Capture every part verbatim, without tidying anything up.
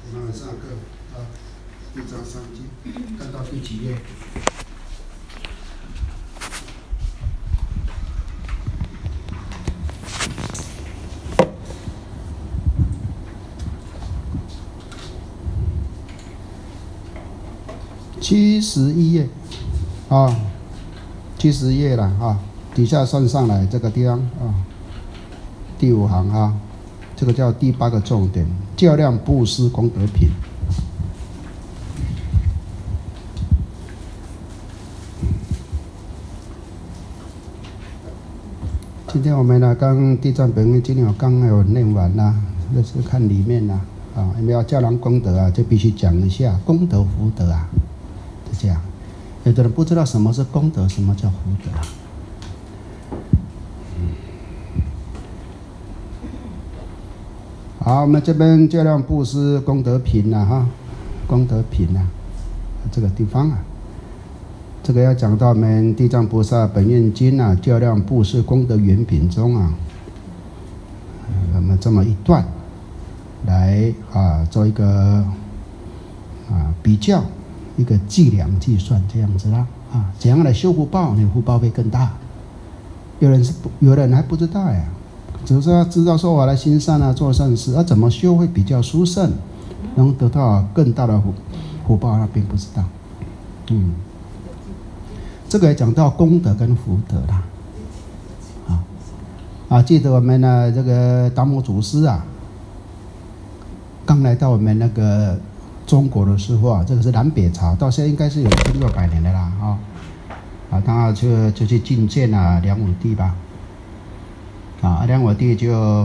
我们上课啊，一章三经，看到第几页？七十一页啊，七十页了啊，底下算上来这个地方啊，第五行啊，这个叫第八个重点，较量布施功德品。今天我们呢，刚地藏本愿经有刚有念完啦，那是看里面啦啊，因为要较量功德啊，就必须讲一下功德福德啊。这样，有的人不知道什么是功德，什么叫福德啊。嗯、好，我们这边较量布施功德品啊，哈，功德品啊，这个地方啊，这个要讲到我们地藏菩萨本愿经啊，较量布施功德圆品中啊，我们这么一段来啊，做一个啊比较。一个计量计算这样子啦，啊，怎样来修福报，你福报会更大。有人是不，有人还不知道呀，只是要知道说我来行善啊，做善事，啊，怎么修会比较殊胜，能得到更大的福福报，那并不知道。嗯，这个也讲到功德跟福德啦，啊啊，记得我们呢这个达摩祖师啊，刚来到我们那个。中国的时候啊，这个是南北朝，到现在应该是有千六百年的啦，啊，啊，他就就去觐见啊梁武帝吧，啊，梁武帝就啊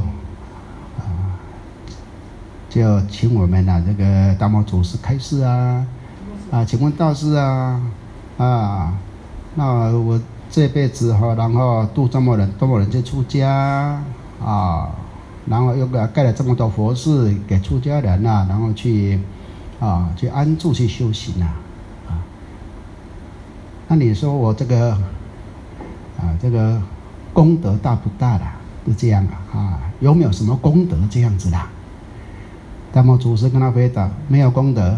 就请我们啊这个达摩祖师开示啊，啊，请问大师啊，啊，那我这辈子哈，然后度这么人多么人就出家啊，然后又给他盖了这么多佛寺给出家人啊，然后去。啊，去安住去修行啊，啊，那你说我这个啊，这个功德大不大啦？是这样啊，啊，有没有什么功德这样子啦？达摩祖师跟他回答：没有功德。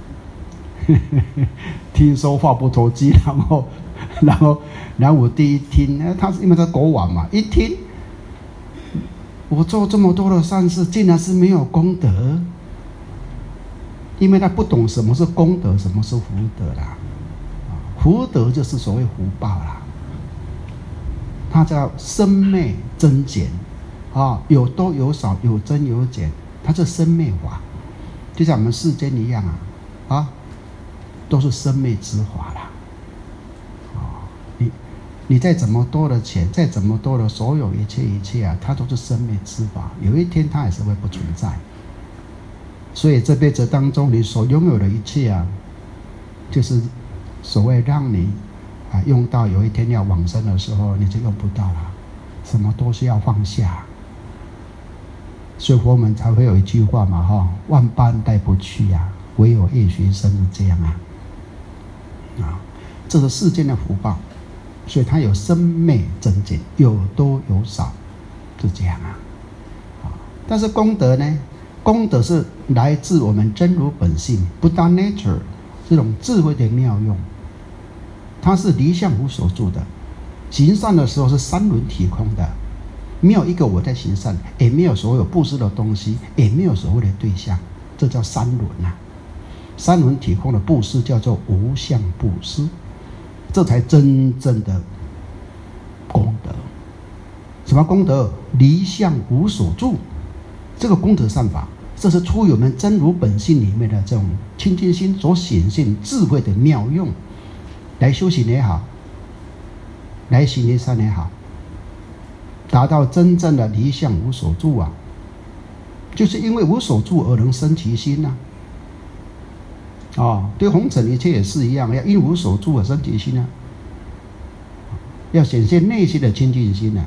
听说话不投机，然后，然后梁武帝一听，他是因为他国王嘛，一听我做这么多的善事，竟然是没有功德。因为他不懂什么是功德，什么是福德啦，福德就是所谓福报啦，它叫生灭增减，啊，有多有少，有增有减，它是生灭法，就像我们世间一样啊，啊，都是生灭之法啦，啊，你你再怎么多的钱，再怎么多的所有一切一切啊，它都是生灭之法，有一天它也是会不存在。所以这辈子当中，你所拥有的一切啊，就是所谓让你啊用到有一天要往生的时候，你就用不到了。什么都是要放下。所以佛门才会有一句话嘛，哈，万般带不去呀、啊，唯有业学生是这样啊。啊，这是世间的福报，所以它有生灭增减，有多有少，是这样啊。啊，但是功德呢？功德是来自我们真如本性 Buddha Nature 这种智慧的妙用，它是离相无所住的。行善的时候是三轮体空的，没有一个我在行善，也没有所有布施的东西，也没有所谓的对象，这叫三轮啊。三轮体空的布施叫做无相布施，这才真正的功德。什么功德？离相无所住。这个功德善法，这是出于我们真如本性里面的这种清净心所显现智慧的妙用，来修行也好，来行业善也好，达到真正的离相无所住啊，就是因为无所住而能生其心呐、啊。哦，对红尘一切也是一样，要因无所住而生其心啊，要显现内心的清净心啊，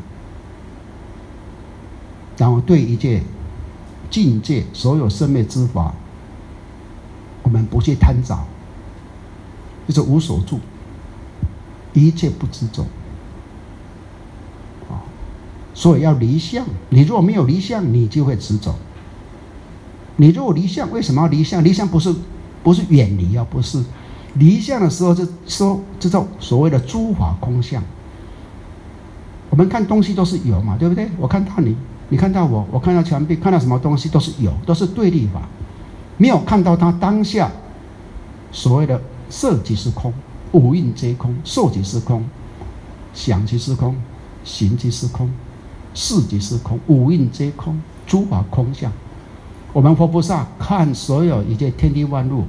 然后对一切境界所有生灭之法，我们不去贪着，就是无所住，一切不执着。所以要离相，你如果没有离相，你就会执着。 你如果离相，为什么要离相？离相不是不是远离啊，不是离相的时候，就说这叫所谓的诸法空相。我们看东西都是有嘛，对不对？我看到你，你看到我，我看到墙壁，看到什么东西都是有，都是对立法，没有看到它当下所谓的色即是空，五蕴皆空，受即是空，想即是空，行即是空，识即是空，五蕴皆空，诸法空相。我们佛菩萨看所有一切天地万物，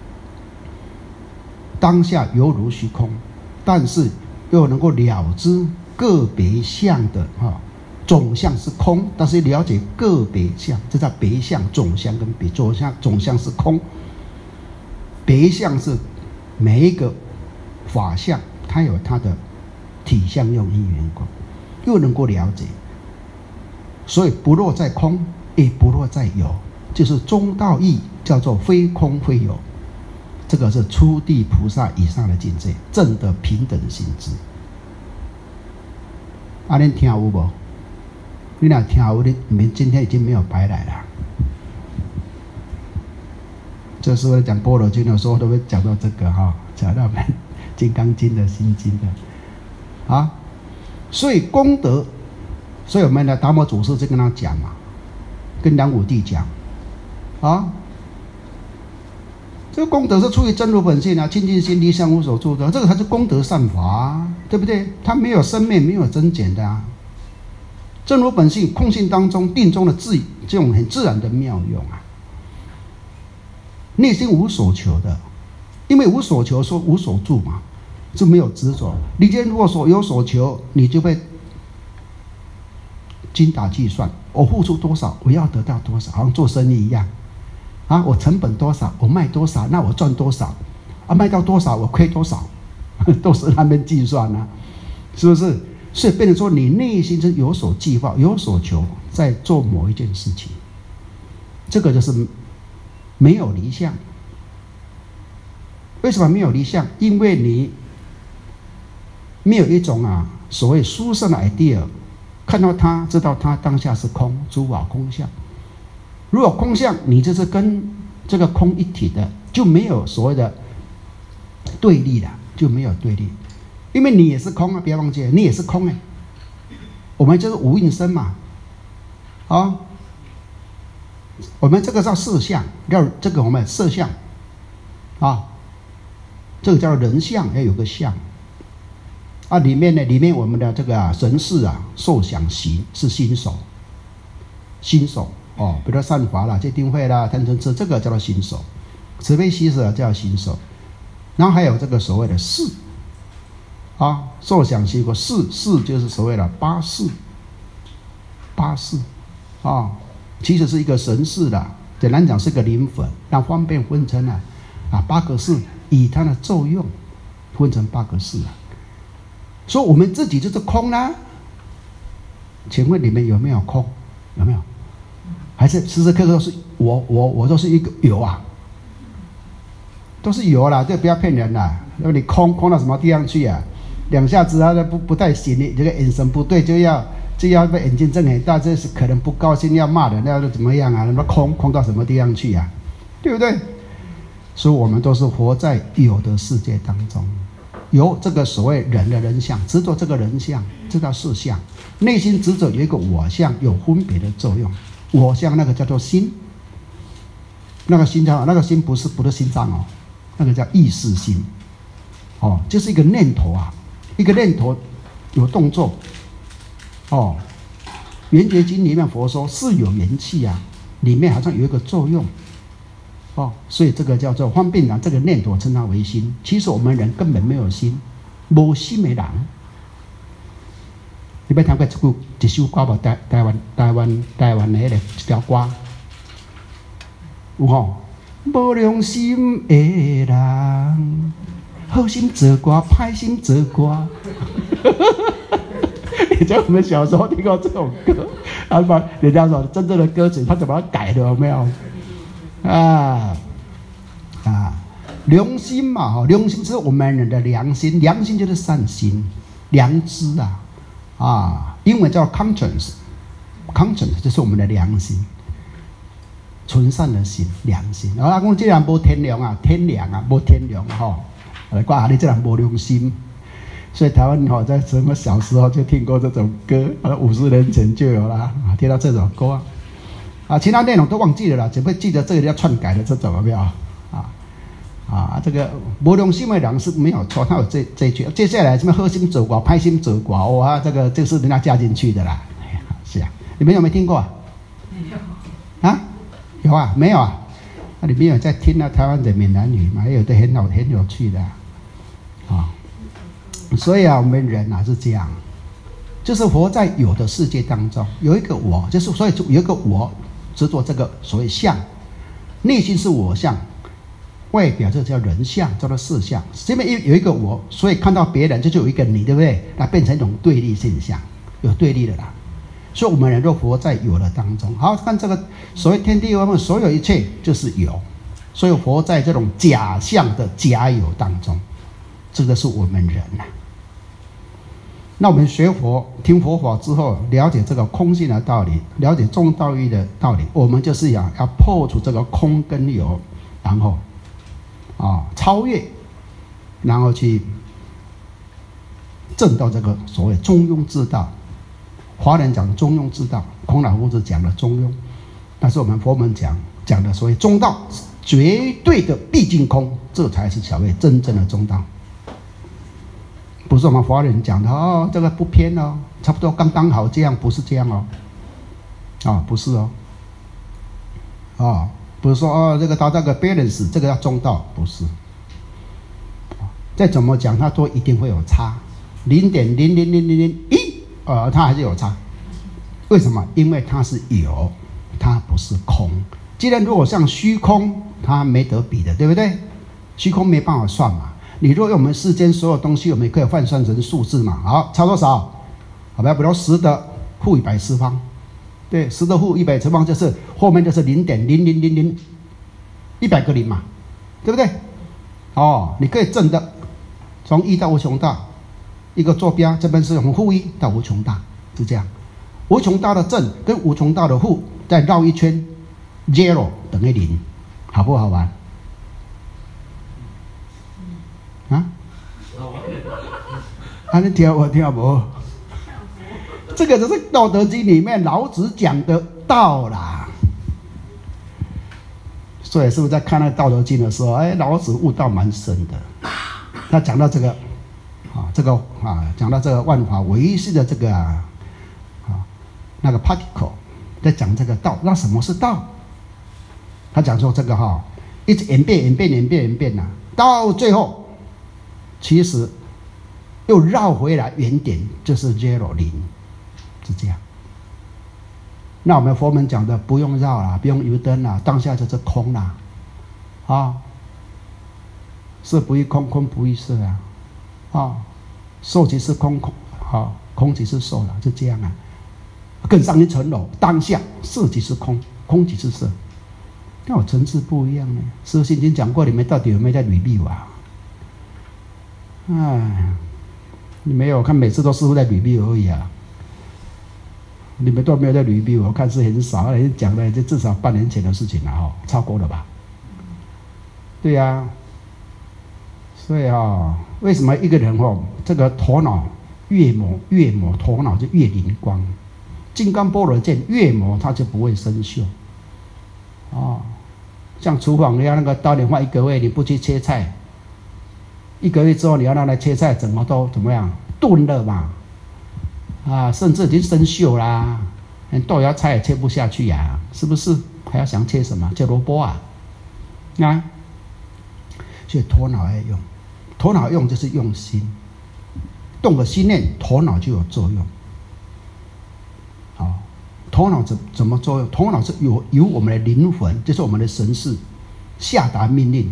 当下犹如虚空，但是又能够了知个别相的啊，总相是空，但是了解个别相，这叫别相、总相跟别总相。总相是空，别相是每一个法相，它有它的体相用因缘果，又能够了解，所以不落在空，也不落在有，就是中道义，叫做非空非有。这个是初地菩萨以上的境界，证得平等心智。啊，恁听有无？你若听有，你们今天已经没有白来了。这时候讲般若经的时候，都会讲到这个哈，讲到我们金刚经的心经的啊。所以功德，所以我们的达摩祖师就跟他讲嘛，跟梁武帝讲啊，这个功德是出于真如本性啊，清净心离相无所住的，这个才是功德善法啊，对不对？它没有生灭，没有增减的啊。真如本性，空性当中定中的自这种很自然的妙用啊。内心无所求的，因为无所求说无所住嘛，就没有执着。你今天如果说有所求，你就被精打计算，我付出多少，我要得到多少，好像做生意一样。啊，我成本多少，我卖多少，那我赚多少，啊，卖到多少我亏多少，都是那边计算啊，是不是？所以变成说你内心是有所计划，有所求，在做某一件事情，这个就是没有离相。为什么没有离相？因为你没有一种啊所谓殊胜的 idea， 看到它，知道它当下是空，诸法空相。如果空相，你就是跟这个空一体的，就没有所谓的对立了，就没有对立，因为你也是空啊，不要忘记了，你也是空哎、欸。我们就是无应身嘛，啊，我们这个叫色相，叫这个我们色相啊，这个叫人相，要有个相啊。里面呢，里面我们的这个、啊、神识啊，受想行是心手，心手。哦，比如说善法啦、戒定慧啦、贪嗔痴，这个叫做心手；慈悲喜舍叫心手。然后还有这个所谓的识啊，受想行过识，识就是所谓的八识，八识啊，其实是一个神识的，简单讲是个灵粉，那方便分成了啊八个识，以它的作用分成八个识啊。所以我们自己就是空啦、啊。请问你们有没有空？有没有？还是时时刻刻都是我我我都是一个有啊，都是有啦，这不要骗人啦。那么你空空到什么地方去啊？两下子他都不不太行，你这个眼神不对，就要就要被眼睛睁很大，这是可能不高兴要骂人，那要怎么样啊？那么空空到什么地方去啊？对不对？所以我们都是活在有的世界当中，有这个所谓人的人相，执着这个人相，这叫色相。内心执着有一个我相，有分别的作用。我相那个叫做心，那个心叫那个心不是不是心脏哦，那个叫意识心，哦，就是一个念头啊，一个念头有动作，哦，圆觉经里面佛说是有元气啊，里面好像有一个作用，哦，所以这个叫做方便然，这个念头称它为心。其实我们人根本没有心，无心的人。你捌听过一句一首歌无？台台湾台湾台湾的迄个一条歌，有吼？无良心的人，好心做歌，歹心做歌。以前我们小时候听过这种歌，然后把人家说真正的歌词，他怎么改的？有没有？啊啊，良心嘛，哈，良心是我们人的良心，良心就是善心、良知啊。啊，英文叫 conscience，conscience 就是我们的良心。 纯善的心、良心。然后阿公这人无天良啊，天良啊，无天良吼。来怪啊，你这人无良心。所以台湾吼，在什么小时候就听过这种歌，呃，五十年前就有啦，听到这种歌啊，啊，其他内容都忘记了啦，只会记得这个要篡改的这种有没有？啊啊，这个无良心的人是没有错，他有这这一句。接下来什么好心做寡、歹心做寡，哇，这个就是人家加进去的啦。是啊，你们有没有听过啊？有啊，有啊，没有啊？那、啊、你们有在听啊？台湾的闽南语嘛，也有的很好很有趣的啊。啊所以啊，我们人啊是这样，就是活在有的世界当中，有一个我，就是所以有一个我执着这个所谓相，内心是我相，外表这叫人相，叫做事相。这边有一个我，所以看到别人就就有一个你，对不对？那变成一种对立现象，有对立的啦。所以我们人都活在有的当中。好，看这个所谓天地万物，所有一切就是有，所以活在这种假象的假有当中，这个是我们人呐、啊。那我们学佛听佛法之后，了解这个空性的道理，了解中道义的道理，我们就是要要破除这个空跟有，然后啊超越，然后去证到这个所谓中庸之道。华人讲中庸之道，孔老夫子讲的中庸，但是我们佛门讲讲的所谓中道，绝对的毕竟空，这才是所谓真正的中道。不是我们华人讲的哦，这个不偏哦，差不多刚刚好这样，不是这样哦，啊、哦，不是哦，啊、哦，不是说哦，这个达到个 balance， 这个叫中道，不是。再怎么讲，它都一定会有差，零点零零零零零一，呃，它还是有差。为什么？因为它是有，它不是空。既然如果像虚空，它没得比的，对不对？虚空没办法算嘛。你若用我们世间所有东西，我们也可以换算成数字嘛。好，差多少？好吧，比如十的负一百次方，对，十的负一百次方就是后面就是零点零零零零，一百个零嘛，对不对？哦，你可以正的，从一到无穷大，一个坐标这边是从负一到无穷大，是这样。无穷大的正跟无穷大的负再绕一圈 ，zero 等于零，好不好玩？啊？啊，你听我听无？这个就是《道德经》里面老子讲的道啦。所以是不是在看那个《道德经》的时候，哎，老子悟道蛮深的。他讲到这个，啊，这个啊，讲到这个万法唯一是的这个啊，啊，那个 particle， 在讲这个道。那什么是道？他讲说这个哈、啊，一直演变、演变、演变、演变呐、啊，到最后。其实又绕回来原点，就是 zero 零，是这样。那我们佛门讲的不用绕啦，不用油灯啦，当下就是空啦，啊，色不异空，空不异色啊，啊，受即是空，空啊，空即是受了，就这样啊。更上一层楼，当下色即是空，空即是色，那我层次不一样呢。师父已经讲过，你们到底有没有在review啊？哎，你没有看，每次都师父在review而已啊。你们都没有在review，我看是很少。人家讲的就至少半年前的事情了哈，超过了吧？对呀、啊，所以啊、哦，为什么一个人哦，这个头脑越磨越磨，头脑就越灵光。金刚般若剑越磨，它就不会生锈。哦，像厨房你要那个刀，你放一个月，你不去切菜。一个月之后，你要让它切菜，怎么都怎么样钝了嘛？啊，甚至已经生锈啦，连豆芽菜也切不下去呀、啊，是不是？还要想切什么？切萝卜啊？啊，所以头脑要用，头脑用就是用心，动了心念，头脑就有作用。好，头脑怎怎么作用？头脑是由由我们的灵魂，就是我们的神识下达命令。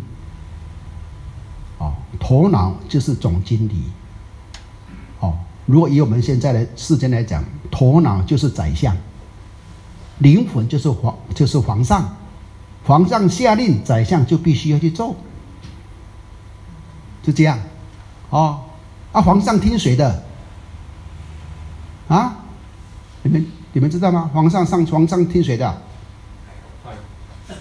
头脑就是总经理，哦，如果以我们现在的世间来讲，头脑就是宰相，灵魂就是皇，就是皇上，皇上下令，宰相就必须要去做，就这样，哦，啊，皇上听谁的？啊，你们你们知道吗？皇上上皇上听谁的？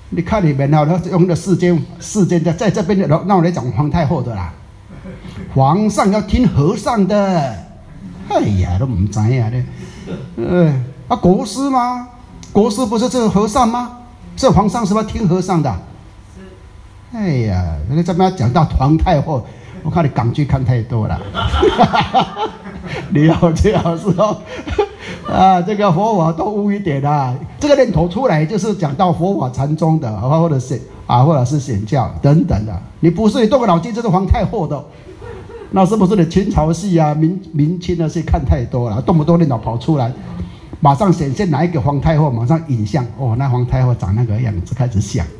你看里面哦，用的世间世间的，在这边的，那我来讲皇太后的啦。皇上要听和尚的，哎呀，都唔知呀的。呃，啊，国师吗？国师不是这个和尚吗？这皇上是不是听和尚的？哎呀，你这边讲到皇太后，我看你港剧看太多了。你要最好是哦，啊，这个佛法都污一点啊。这个念头出来就是讲到佛法禅宗的，或者是啊，或者是显教等等的。你不是你动个脑筋，这是皇太后的，那是不是你清朝戏啊、明明清的戏看太多了，动不动念头跑出来，马上显现哪一个皇太后，马上影像哦，那皇太后长那个样子，开始想，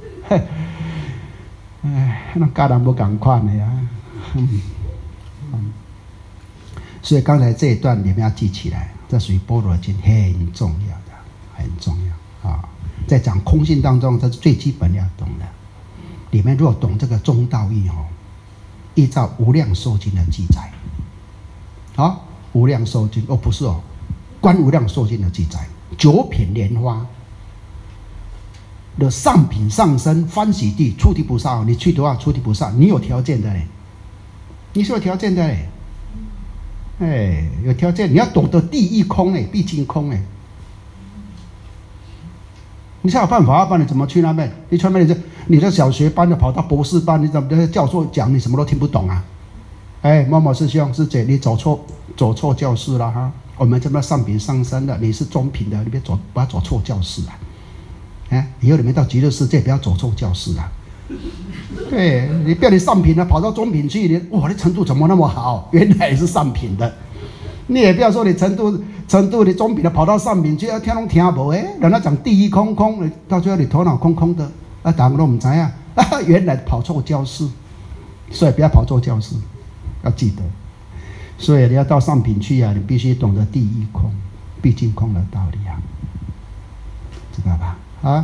哎，那家人不赶快的呀。嗯嗯，所以刚才这一段你们要记起来，这属于般若经很重要的，很重要啊。在讲空性当中，这是最基本要懂的。里面如果懂这个中道义哦，依照《无量寿经》的记载，好，《无量寿经》哦不是哦，观《无量寿经》的记载，九品莲花的上品上身欢喜地出离菩萨哦，你去的话，出离菩萨你有条件的嘞。你是有条件的嘞，哎，有条件，你要懂得第一空哎，毕竟空哎，你才有办法，要不然你怎么去那边？你去那边，你这你的小学班的跑到博士班，你怎么教授讲你什么都听不懂啊？哎，某某师兄师姐，你走错走错教室了哈！我们这边上品上身的，你是中品的，你别走，不要走错教室啊！哎，以后你们到极乐世界不要走错教室啊！对，你不要你上品的跑到中品去，你哇，你程度怎么那么好？原来是上品的。你也不要说你程度程度你中品的跑到上品去，要听拢听无哎，人家讲第一空空，到最后你头脑空空的，啊，大家都唔知啊，啊，原来跑错教室，所以不要跑错教室，要记得。所以你要到上品去啊，你必须懂得第一空、毕竟空的道理啊，知道吧？啊。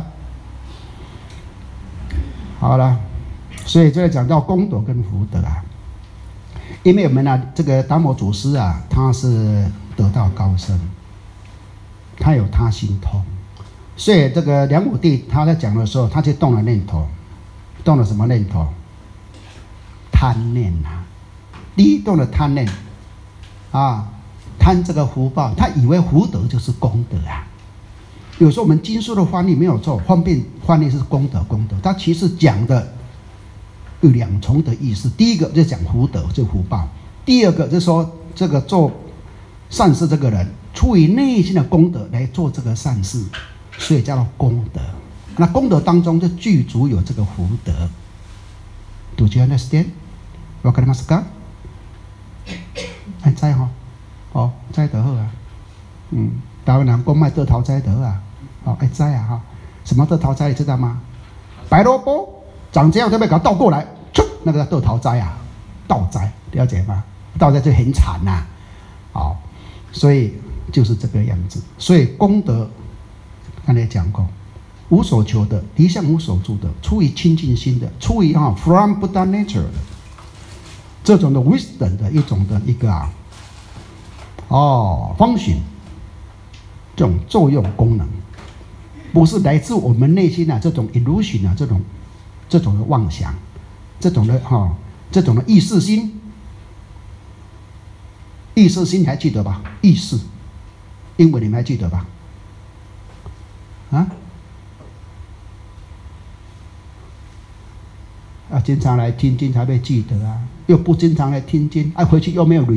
好了，所以这个讲到功德跟福德啊，因为我们呢、啊，这个达摩祖师啊，他是得道高僧，他有他心通，所以这个梁武帝他在讲的时候，他就动了念头，动了什么念头？贪念啊，第一动了贪念啊，贪这个福报，他以为福德就是功德啊。有时候我们经书的翻译没有错，方便翻译是功德功德，它其实讲的有两重的意思。第一个就讲福德，就福报；第二个就是说这个做善事这个人出于内心的功德来做这个善事，所以叫做功德。那功德当中就具足有这个福德。Do you understand？ わかりますか？哎，知哈？哦，知得好啊。嗯，台湾人讲卖得桃栽得啊。哦，哎，摘啊哈！什么豆桃摘你知道吗？白萝卜长这样，对不对？给它倒过来，那个豆桃摘啊，倒摘，了解吗？倒摘就很惨呐、啊，好、哦，所以就是这个样子。所以功德，刚才讲过，无所求的，离相无所住的，出于清净心的，出于啊 from Buddha nature 的这种的 wisdom 的一种的一个啊，哦 function 这种作用功能。不是来自我们内心啊，这种 illusion 啊，这种这种的妄想，这种的哈、哦，这种的意识心，意识心你还记得吧？意识，英文你们还记得吧？啊？啊，经常来听经才会记得啊，又不经常来听经，啊，回去又没有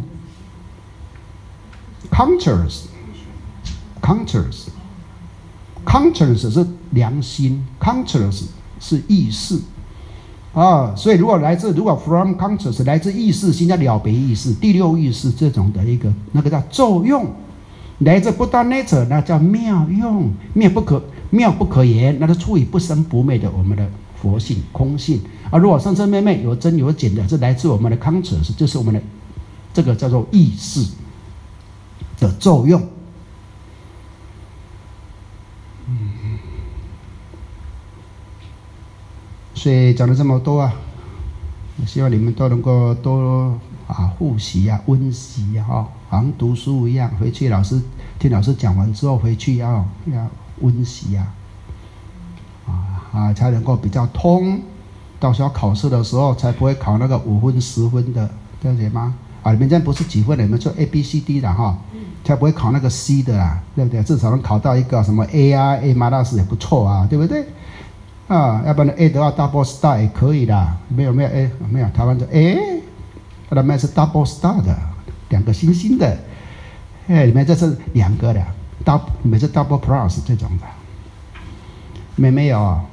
review。conscious，conscious。conscious 是良心 ，conscious 是意识啊，所以如果来自如果 from conscious 来自意识心，叫了别意识、第六意识这种的一个那个叫作用，来自 Buddha nature 那叫妙用，妙不可妙不可言，那是出于不生不灭的我们的佛性空性啊。如果生生灭灭有增有减的，是来自我们的 conscious， 就是我们的这个叫做意识的作用。所以讲了这么多啊，我希望你们都能够多啊复习啊、温习啊，哦，好像读书一样，回去老师听老师讲完之后，回去要要温习啊，啊。 啊，才能够比较通。到时候考试的时候才不会考那个五分、十分的，了解吗？啊，你们这样不是几分的，你们就 A、B、C、D 的哈，才不会考那个 C 的啦，对不对？至少能考到一个什么 A 啊 ，A 马拉斯也不错啊，对不对？啊，要不然 A 的话 double star 也可以啦。没有没有 A 没有，台湾就 A， 他们是 double star 的，两个星星的。哎，你们这是两个的 ，double 你们是 double plus 这种的，没没有啊？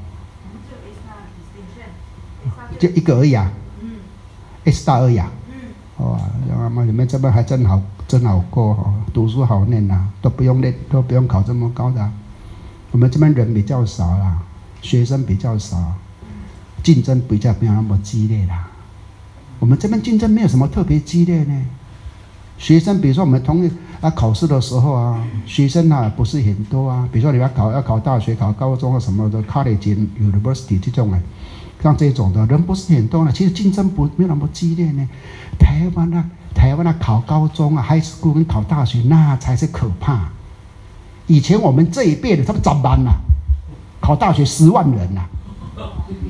就一个而已啊。嗯 ，A star 而已啊。嗯。哇，那么你们这边还真好，真好过哦，读书好念呐、啊，都不用念，都不用考这么高的、啊。我们这边人比较少啦。学生比较少，竞争比较没有那么激烈啦。我们这边竞争没有什么特别激烈呢。学生，比如说我们同啊考试的时候啊，学生啊不是很多啊。比如说你要考要考大学、考高中啊什么的 ，college、university 这种啊，像这种的人不是很多呢。其实竞争不没有那么激烈呢。台湾啊，台湾啊考高中啊 ，high school 跟考大学那才是可怕。以前我们这一辈的他们怎么办啊？考大学十万人呐、啊，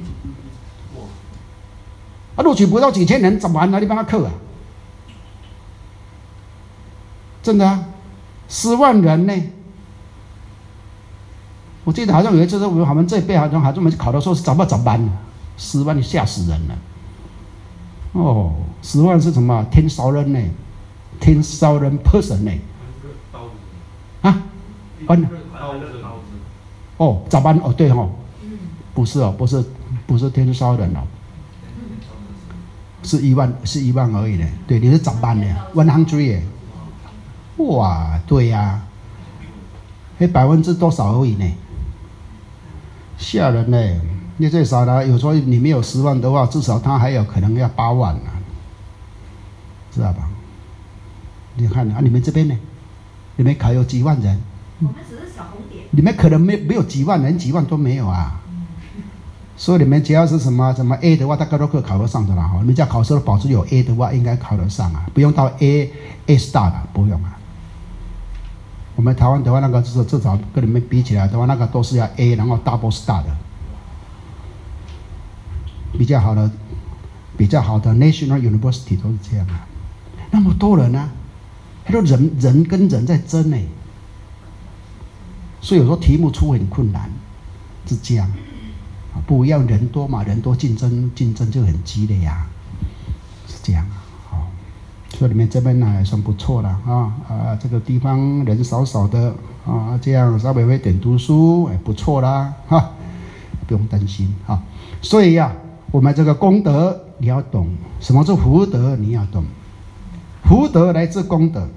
啊，录取不到几千人，怎么哪里帮他课啊？真的啊，十万人呢。我记得好像有一次，我们这一辈好像好像我们考的时候是怎么怎么办呢？十万吓死人了。哦，十万是什么？天少人呢？天少人 person 呢？啊？嗯。哦，早班哦，对哦，不是哦，不是不是天烧人哦，是一万是一万而已呢。对，你是早班的 ，one hundred 耶，哇，对呀、啊，那百分之多少而已呢？吓人呢！你最少的，有时候你没有十万的话，至少他还有可能要八万呢、啊，知道吧？你看啊，你们这边呢？你们考有几万人？ 我们只是小红点。 你们可能没没有几万人，几万都没有啊。所以你们只要是什么什么 A 的话，大概都可以考得上的啦。你们只要考试的保持有 A 的话，应该考得上啊，不用到 A A star 的，不用啊。我们台湾的话，那个至至少跟你们比起来的话，那个都是要 A， 然后 double star 的，比较好的比较好的 national university 都是这样啊。那么多人啊，还有人人跟人在争呢、欸。所以有时候题目出很困难，是这样，啊，不一样，人多嘛，人多竞争竞争就很激烈呀，是这样啊，好，所以你们这边呢还算不错了啊啊，这个地方人少少的啊，这样稍微会点读书，哎，不错啦，哈，不用担心啊。所以呀、啊，我们这个功德你要懂，什么是福德你要懂，福德来自功德。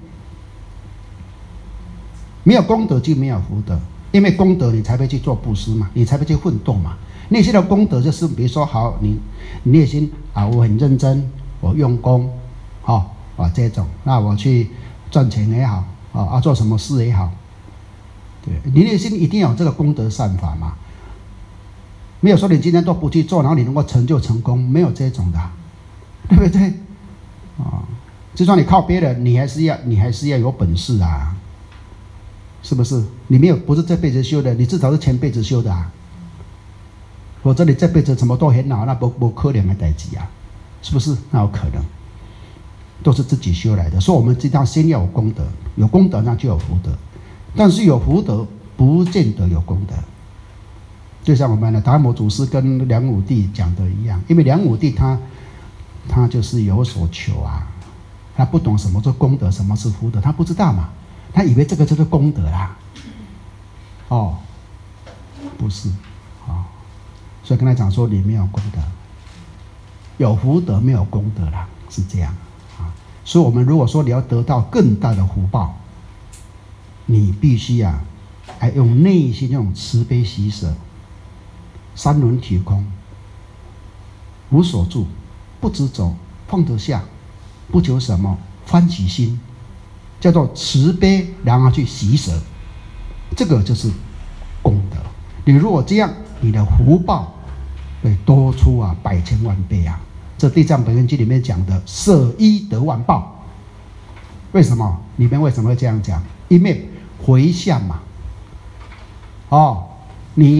没有功德就没有福德，因为功德你才会去做布施嘛，你才会去奋斗嘛。内心的功德就是，比如说，好，你你内心啊，我很认真，我用功，好、哦、啊这种，那我去赚钱也好，啊啊做什么事也好，对，你内心一定要有这个功德善法嘛。没有说你今天都不去做，然后你能够成就成功，没有这种的，对不对？啊，就算你靠别人，你还是要你还是要有本事啊。是不是？你没有不是这辈子修的，你至少是前辈子修的啊。否则你这辈子什么都很好，那不不可能的代志啊，是不是？那有可能，都是自己修来的。所以我们知道，先要有功德，有功德那就有福德，但是有福德不见得有功德。就像我们的达摩祖师跟梁武帝讲的一样，因为梁武帝他他就是有所求啊，他不懂什么是功德，什么是福德，他不知道嘛。他以为这个就是功德啦，哦，不是，啊、哦，所以跟他讲说你没有功德，有福德没有功德啦，是这样啊。所以我们如果说你要得到更大的福报，你必须啊，哎用内心这种慈悲喜舍，三轮体空，无所住，不执着，放得下，不求什么，欢喜心。叫做慈悲，然后去喜舍，这个就是功德。你如果这样，你的福报会多出啊百千万倍啊！这《地藏本愿经》里面讲的舍一得万报，为什么？里面为什么会这样讲？因为回向嘛。哦，你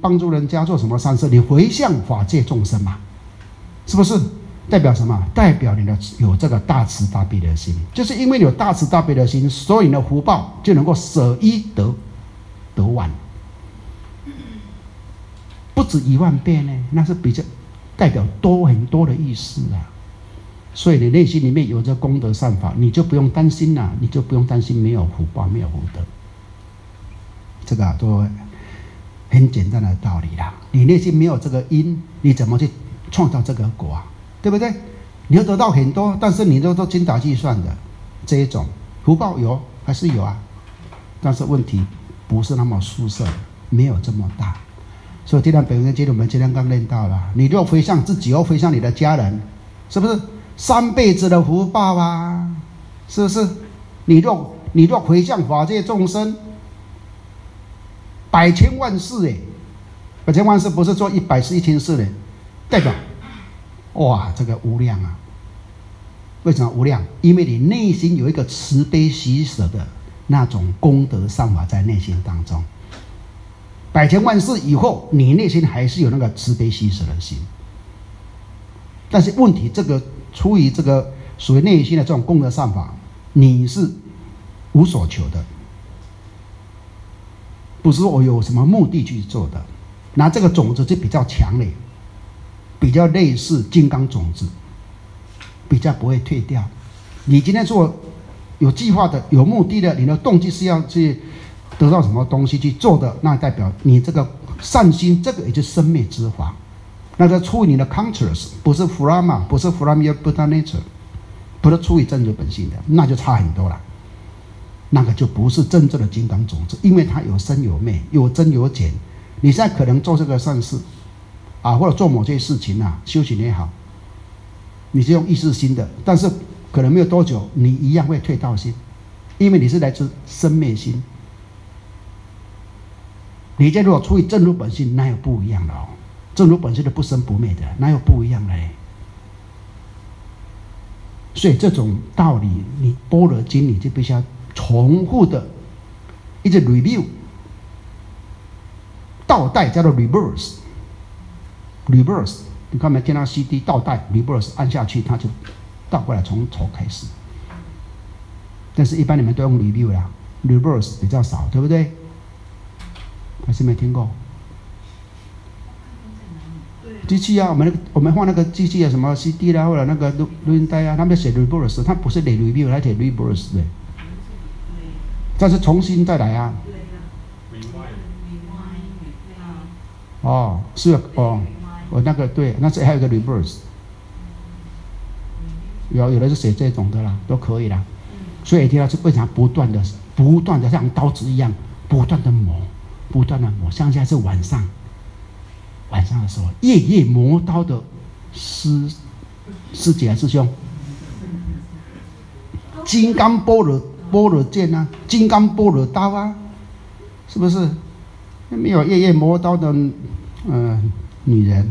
帮助人家做什么善事，你回向法界众生嘛，是不是？代表什么？代表你的有这个大慈大悲的心，就是因为你有大慈大悲的心，所以你的福报就能够舍一得得万，不止一万倍呢，那是比较代表多很多的意思啊。所以你内心里面有这功德善法，你就不用担心了，你就不用担心没有福报、没有福德。这个啊，都很简单的道理啦。你内心没有这个因，你怎么去创造这个果啊？对不对？你要得到很多，但是你都都精打细算的这一种福报有还是有啊？但是问题不是那么殊胜，没有这么大。所以地藏本愿经我们今天刚念到了，你若回向自己，又回向你的家人，是不是三辈子的福报啊？是不是？你若你若回向法界众生，百千万世哎，百千万世不是做一百世一千世的，代表哇这个无量啊！为什么无量？因为你内心有一个慈悲喜舍的那种功德善法在内心当中。百千万世以后，你内心还是有那个慈悲喜舍的心，但是问题，这个出于这个属于内心的这种功德善法，你是无所求的，不是我有什么目的去做的。那这个种子就比较强烈，比较类似金刚种子，比较不会退掉。你今天做有计划的、有目的的，你的动机是要去得到什么东西去做的，那代表你这个善心，这个也就是生灭之法。那个出于你的 conscious， 不是 from 不是 from your Buddha nature， 不是出于真如本性的，那就差很多了。那个就不是真正的金刚种子，因为它有生有灭，有增有减。你现在可能做这个善事啊，或者做某些事情啊，修行也好，你是用意识心的，但是可能没有多久，你一样会退道心，因为你是来自生灭心。你这如果出于真如本性，那有不一样的哦。真如本性的不生不灭的，哪有不一样的嘞？所以这种道理，你般若经你就必须要重复的一直 review， 倒带叫做 reverse，reverse， reverse， 你看没听到 C D 倒带 reverse 按下去，它就倒过来从头开始。但是一般你们都用 review 啦 ，reverse 比较少，对不对？还是没听过？机器啊，我们那个我们放那个机器啊，什么 C D 啦，或者那个录录音带啊，他们写 reverse， 它不是写 review， 它写 reverse 的，但是重新再来啊。哦，是哦，我那个对，那是还有一个 reverse， 有有的是写这种的啦，都可以啦。所以一定要是为啥不断的、不断的像刀子一样，不断的磨，不断的磨。像现在是晚上。晚上的时候，夜夜磨刀的师师姐还是师兄，金刚般若般若剑啊，金刚般若刀啊，是不是？没有夜夜磨刀的呃女人，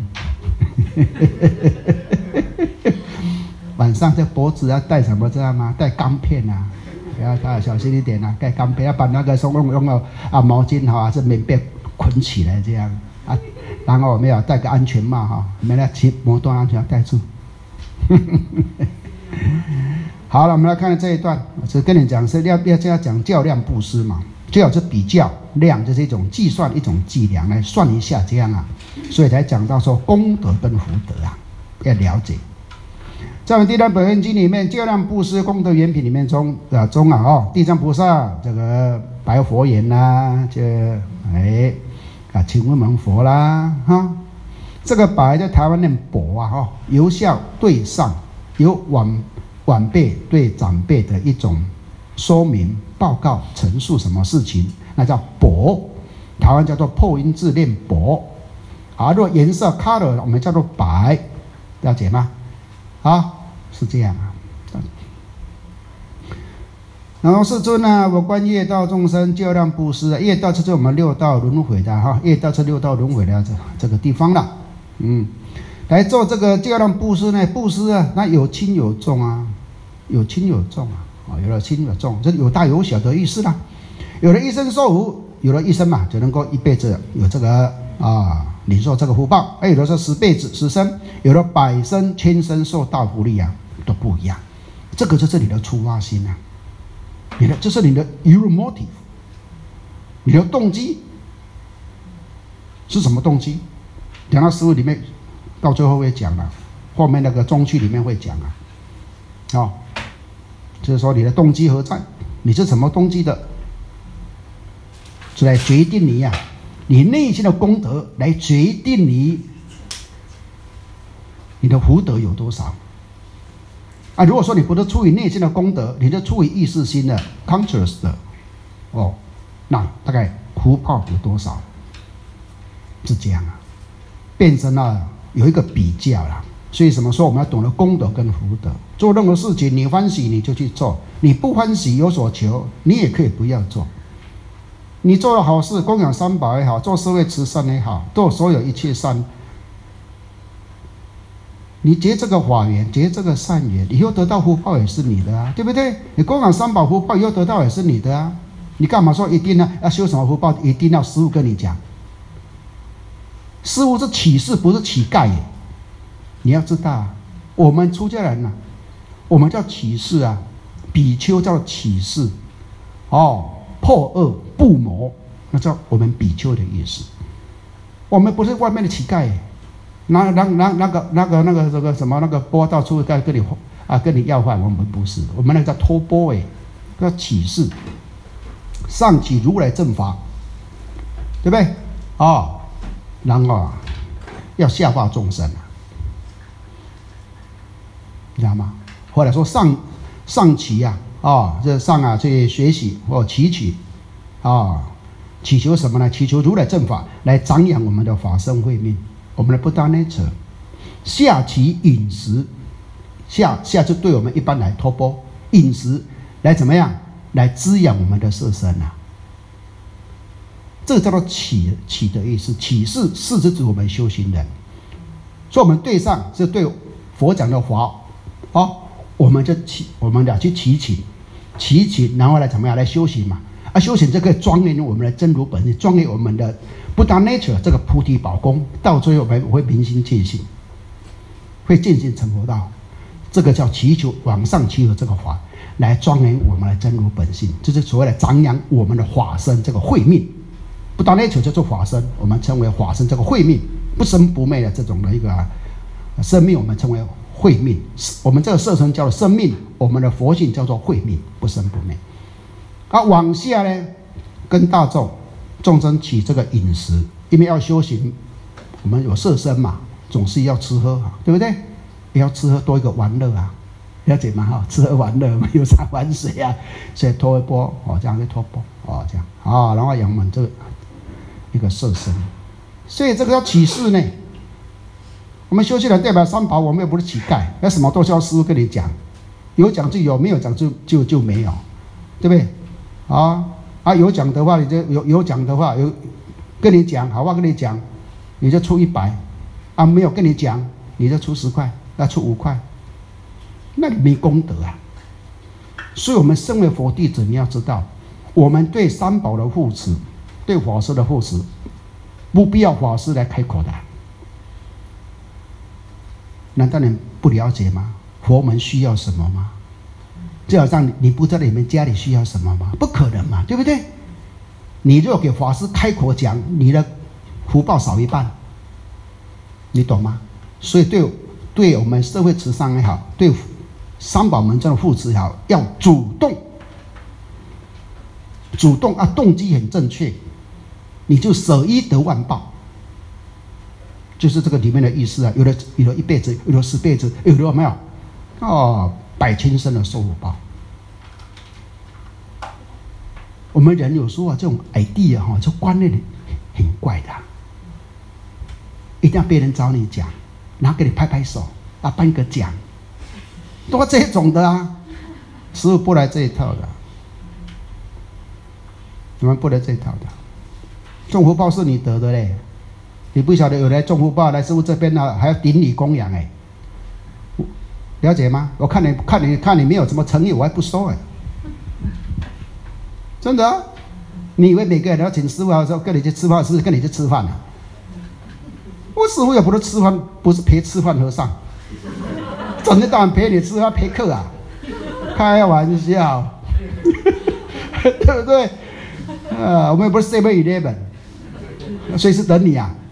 晚上这脖子要戴什么知道吗？戴钢片啊，要要小心一点啊，戴钢片要把那个用用用了啊毛巾哈、啊，是棉被捆起来这样啊。然后我们要戴个安全帽哈，没来骑摩托安全要戴住。好了，我们来看这一段，只跟你讲是要要要讲较量布施嘛，最好是比较量，就是一种计算，一种计量来算一下这样啊，所以才讲到说功德跟福德啊，要了解。在我们地藏本愿经里面，较量布施功德原品里面中啊中啊哦，地藏菩萨这个白佛言呐，这哎。啊，请问门佛啦，哈，这个白在台湾念薄啊，哈，由下对上，由晚晚辈对长辈的一种说明、报告、陈述什么事情，那叫薄。台湾叫做破音字念薄，啊，若颜色 color 我们叫做白，了解吗？啊，是这样啊。然后世尊呢，我观业道众生较量布施啊，业道就是我们六道轮回的哈，业道是六道轮回的这这个地方了，嗯，来做这个较量布施呢，布施啊，那有轻有重啊，有轻有重啊，哦，有了轻有重，这有大有小的意思啦。有的一生受福，有的一生嘛，就能够一辈子有这个啊，领受这个福报。哎，有的是十辈子十生，有的百生千生受大福利啊，都不一样。这个就是你的出发心啊，你的这是你的 your motive， 你的动机是什么动机？讲到师父里面到最后会讲了，后面那个中区里面会讲啊，哦，就是说你的动机何在？你是什么动机的？是来决定你呀、啊，你内心的功德来决定你你的福德有多少啊？如果说你不是出于内心的功德，你是出于意识心的 conscious 的哦，那大概福报有多少？是这样啊，变成了有一个比较啦。所以什么说我们要懂得功德跟福德？做任何事情，你欢喜你就去做，你不欢喜有所求，你也可以不要做。你做了好事，供养三宝也好，做社会慈善也好，做所有一切善，你结这个法缘，结这个善缘，以后得到福报也是你的啊，对不对？你供养三宝福报，以后得到也是你的啊。你干嘛说一定呢？要修什么福报，一定要师父跟你讲。师父是启示，不是乞丐耶。你要知道啊，我们出家人啊，我们叫启示啊，比丘叫启示，哦。破恶不魔，那叫我们比丘的意思。我们不是外面的乞丐，那那那那个那个那个这个什么那个波到处跟跟你啊跟你要饭，我们不是，我们那个叫托钵哎，叫启示，上启如来正法，对不对？哦，然后啊，要下化众生啊，你知道吗？后来说上上启呀、啊。啊，这上啊去学习或祈取，啊，祈求什么呢？祈求如来正法来长养我们的法身慧命，我们的 Buddha nature。下祈饮食，下下就对我们一般来托钵饮食来怎么样？来滋养我们的色身啊。这个叫做启启的意思，启示是指指我们修行人，所以我们对上是对佛讲的法，哦，我们就祈，我们俩去祈请。祈请，然后来怎么样来修行嘛？啊，修行这个庄严我们的真如本性，庄严我们的Buddha nature 这个菩提宝功，到最后我们会明心见性，会见性成佛道。这个叫祈求往上祈求这个法，来庄严我们的真如本性，就是所谓的长养我们的法身这个慧命。Buddha nature 叫做法身，我们称为法身这个慧命，不生不灭的这种的一个生命，我们称为慧命。我们这个色身叫做生命，我们的佛性叫做慧命，不生不灭。啊，往下呢，跟大众众生起这个饮食，因为要修行，我们有色身嘛，总是要吃喝，对不对？也要吃喝多一个玩乐啊，了解吗？哈，吃喝玩乐，有啥玩水啊？所以托一钵哦，这样就托钵哦，这样啊，然后养我们这个一个色身，所以这个叫启示呢。我们修行人代表三宝，我们又不是乞丐，那什么都是要师父跟你讲，有讲就有，没有讲就就就没有，对不对？啊啊，有讲的话，你就有有讲的话，有跟你讲好话跟你讲，你就出一百，啊，没有跟你讲，你就出十块，要出五块，那你没功德啊。所以，我们身为佛弟子，你要知道，我们对三宝的护持，对法师的护持，不必要法师来开口的。难道你不了解吗？佛门需要什么吗？就好像你不知道你们家里需要什么吗？不可能嘛，对不对？你若给法师开口讲，你的福报少一半，你懂吗？所以对对我们社会慈善也好，对三宝门这种护持也好，要主动，主动啊，动机很正确，你就舍一得万报。就是这个里面的意思啊，有的有的一辈子，有的十辈子，有的有没有？哦，百千生的受福报。我们人有时候啊，这种 idea 哈，这观念很怪的、啊，一定要别人找你讲，然后给你拍拍手啊，颁个奖，多这种的啊，师父不来这一套的，我们不来这一套的，种福报是你得的嘞。你不晓得有来种福报来师父这边呢，还要顶礼供养哎，了解吗？我看你看你看你没有什么诚意，我还不收哎，真的、啊，你以为每个人要请师父的时候跟你去吃饭，是不是跟你去吃饭啊？ 我师父也不是吃饭，不是陪吃饭和尚，整天到晚陪你吃饭陪客啊，开玩笑，对不对？啊，我们不是 seven eleven， 随时等你啊，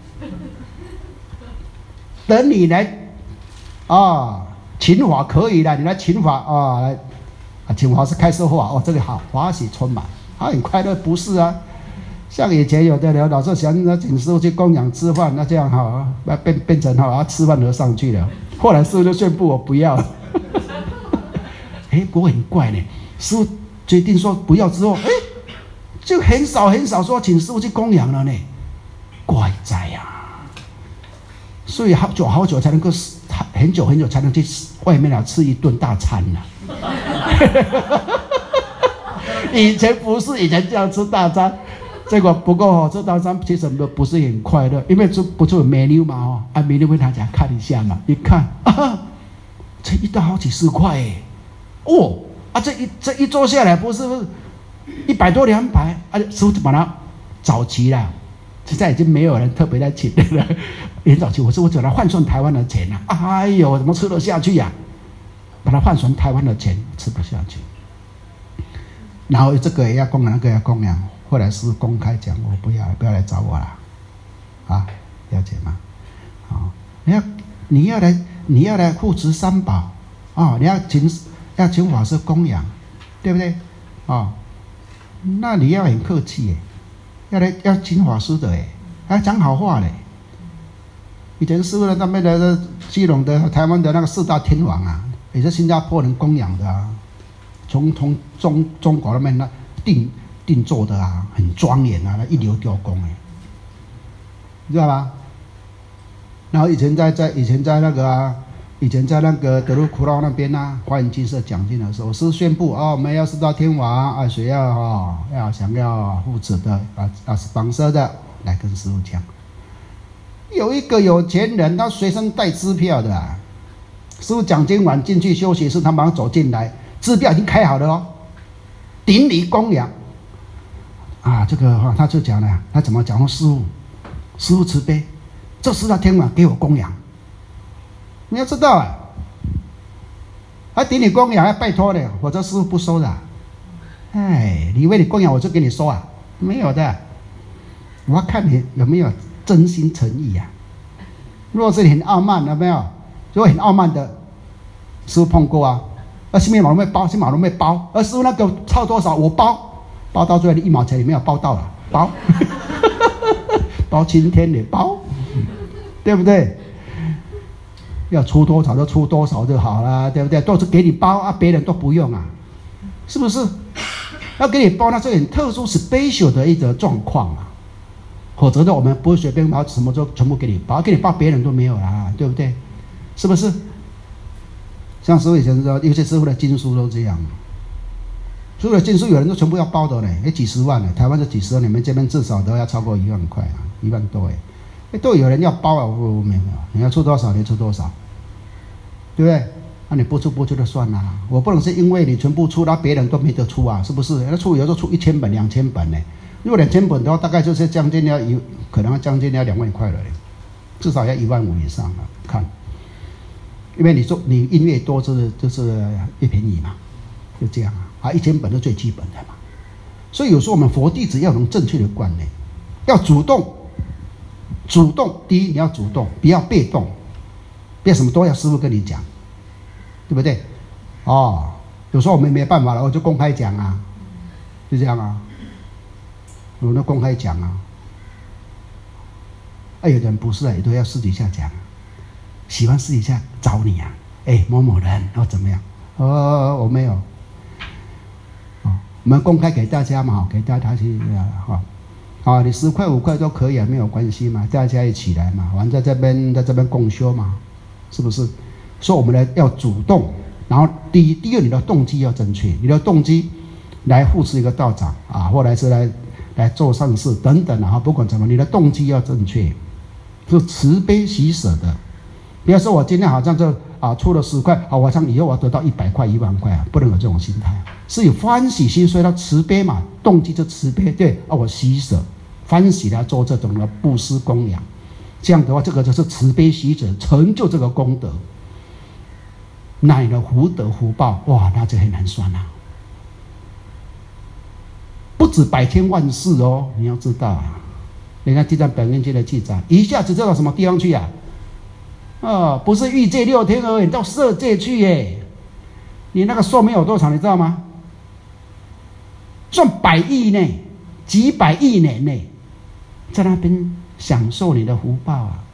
等你来啊，勤华可以的，你来勤华啊，来啊，勤华是开收获啊，哦，这个好，华喜充满，他很快乐，不是啊？像以前有的人老是想着请师父去供养吃饭，那这样好啊，变变成好啊吃饭和尚去了。后来师父就宣布我不要了。哎，不过很怪呢，师父决定说不要之后，哎，就很少很少说请师父去供养了呢，怪在呀、啊。所以好久好久才能够，很久很久才能去外面啊吃一顿大餐呢、啊。以前不是以前这样吃大餐。结果不过哦，这道餐其实不是很快乐，因为这不就有 menu 嘛哦，啊 menu 给大家看一下嘛，一看啊，这一道好几十块哎，哦啊这一这一坐下来不是一百多两百啊，师父就把它找齐了，现在已经没有人特别来请了，很早期我说我只把它换算台湾的钱啊，哎呦怎么吃得下去呀、啊？把它换算台湾的钱吃不下去，然后这个也要供养，那个也要供养。后来是公开讲，我不要，不要来找我了，啊，了解吗？啊，你要你要来你要来护持三宝啊、哦，你要请要请法师供养，对不对？啊、哦，那你要很客气耶，要来要请法师的哎，还要讲好话嘞。以前师父的那边的基隆的台湾的那个四大天王啊，也是新加坡人供养的啊，从从中中国那边那定。定做的啊，很庄严啊，一流雕工哎，知道吧？然后以前在在以前在那个啊，以前在那个德鲁库拉那边啊，华严金色讲经的时候，是宣布哦，我们要四大天王啊，谁要哦要想要护持的啊啊是绑车的，来跟师父讲。有一个有钱人，他随身带支票的、啊，师父讲经完进去休息室，他马上走进来，支票已经开好了哦，顶礼供养。啊，这个话他就讲了，他怎么讲？师父，师父慈悲，这四大天王给我供养。你要知道啊，还顶你供养，还拜托的，否则师父不收的。哎，你以为你供养我就给你收啊？没有的，我要看你有没有真心诚意呀、啊。如果是你很傲慢，有没有？如果很傲慢的，师父碰过啊，而西面马龙没包，西马龙没包，而师父那个超多少我包。包到最后，你一毛钱也没有包到了，包，包今天的包，对不对？要出多少就出多少就好了，对不对？都是给你包啊，别人都不用啊，是不是？要给你包，那是很特殊 special 的一个状况啊，否则的我们不会随便把什么就全部给你包，给你包别人都没有啦，对不对？是不是？像师父以前说，有些师父的经书都这样。所有的经书有人都全部要包的呢，也几十万呢，台湾就几十万，你们这边至少都要超过一万块啊，一万多哎，哎都有人要包啊，我没有没有，你要出多少你出多少，对不对？那、啊、你不出不出就算了，我不能是因为你全部出，那别人都没得出啊，是不是？那出有时候出一千本、两千本呢，如果两千本的话，大概就是将近要一，可能将近要两万块了，至少要一万五以上了，看，因为你做你印越多，就是就是越便宜嘛，就这样啊。啊，一千本是最基本的嘛，所以有时候我们佛弟子要有正确的观念，要主动，主动。第一，你要主动，不要被动，不要什么都要师父跟你讲，对不对？哦，有时候我们没办法了，我就公开讲啊，就这样啊，我就公开讲啊。啊，有的人不是啊，也都要私底下讲、啊，喜欢私底下找你啊，哎，某某人，然后怎么样？哦，我没有。我们公开给大家嘛，给大家去哈，啊，你十块五块都可以啊，没有关系嘛，大家一起来嘛，完在这边在这边共修嘛，是不是？所以我们呢要主动，然后第一，第二，你的动机要正确，你的动机来护持一个道长啊，或者是来来做善事等等啊，不管怎么，你的动机要正确，是慈悲喜舍的。不要说我今天好像就啊出了十块，好，我想以后我得到一百块、一万块啊，不能有这种心态，是有欢喜心，所以他慈悲嘛，动机就慈悲，对啊，我喜舍，欢喜来做这种的布施供养， 这样的话，这个就是慈悲喜舍成就这个功德，那你的福德福报，哇，那就很难算啊！不止百千万世哦，你要知道啊。你看《地藏本愿经》的记载，一下子就到什么地方去啊？哦，不是欲界六天而已，到色界去耶！你那个寿命有多长，你知道吗？算百亿呢，几百亿年呢，在那边享受你的福报啊，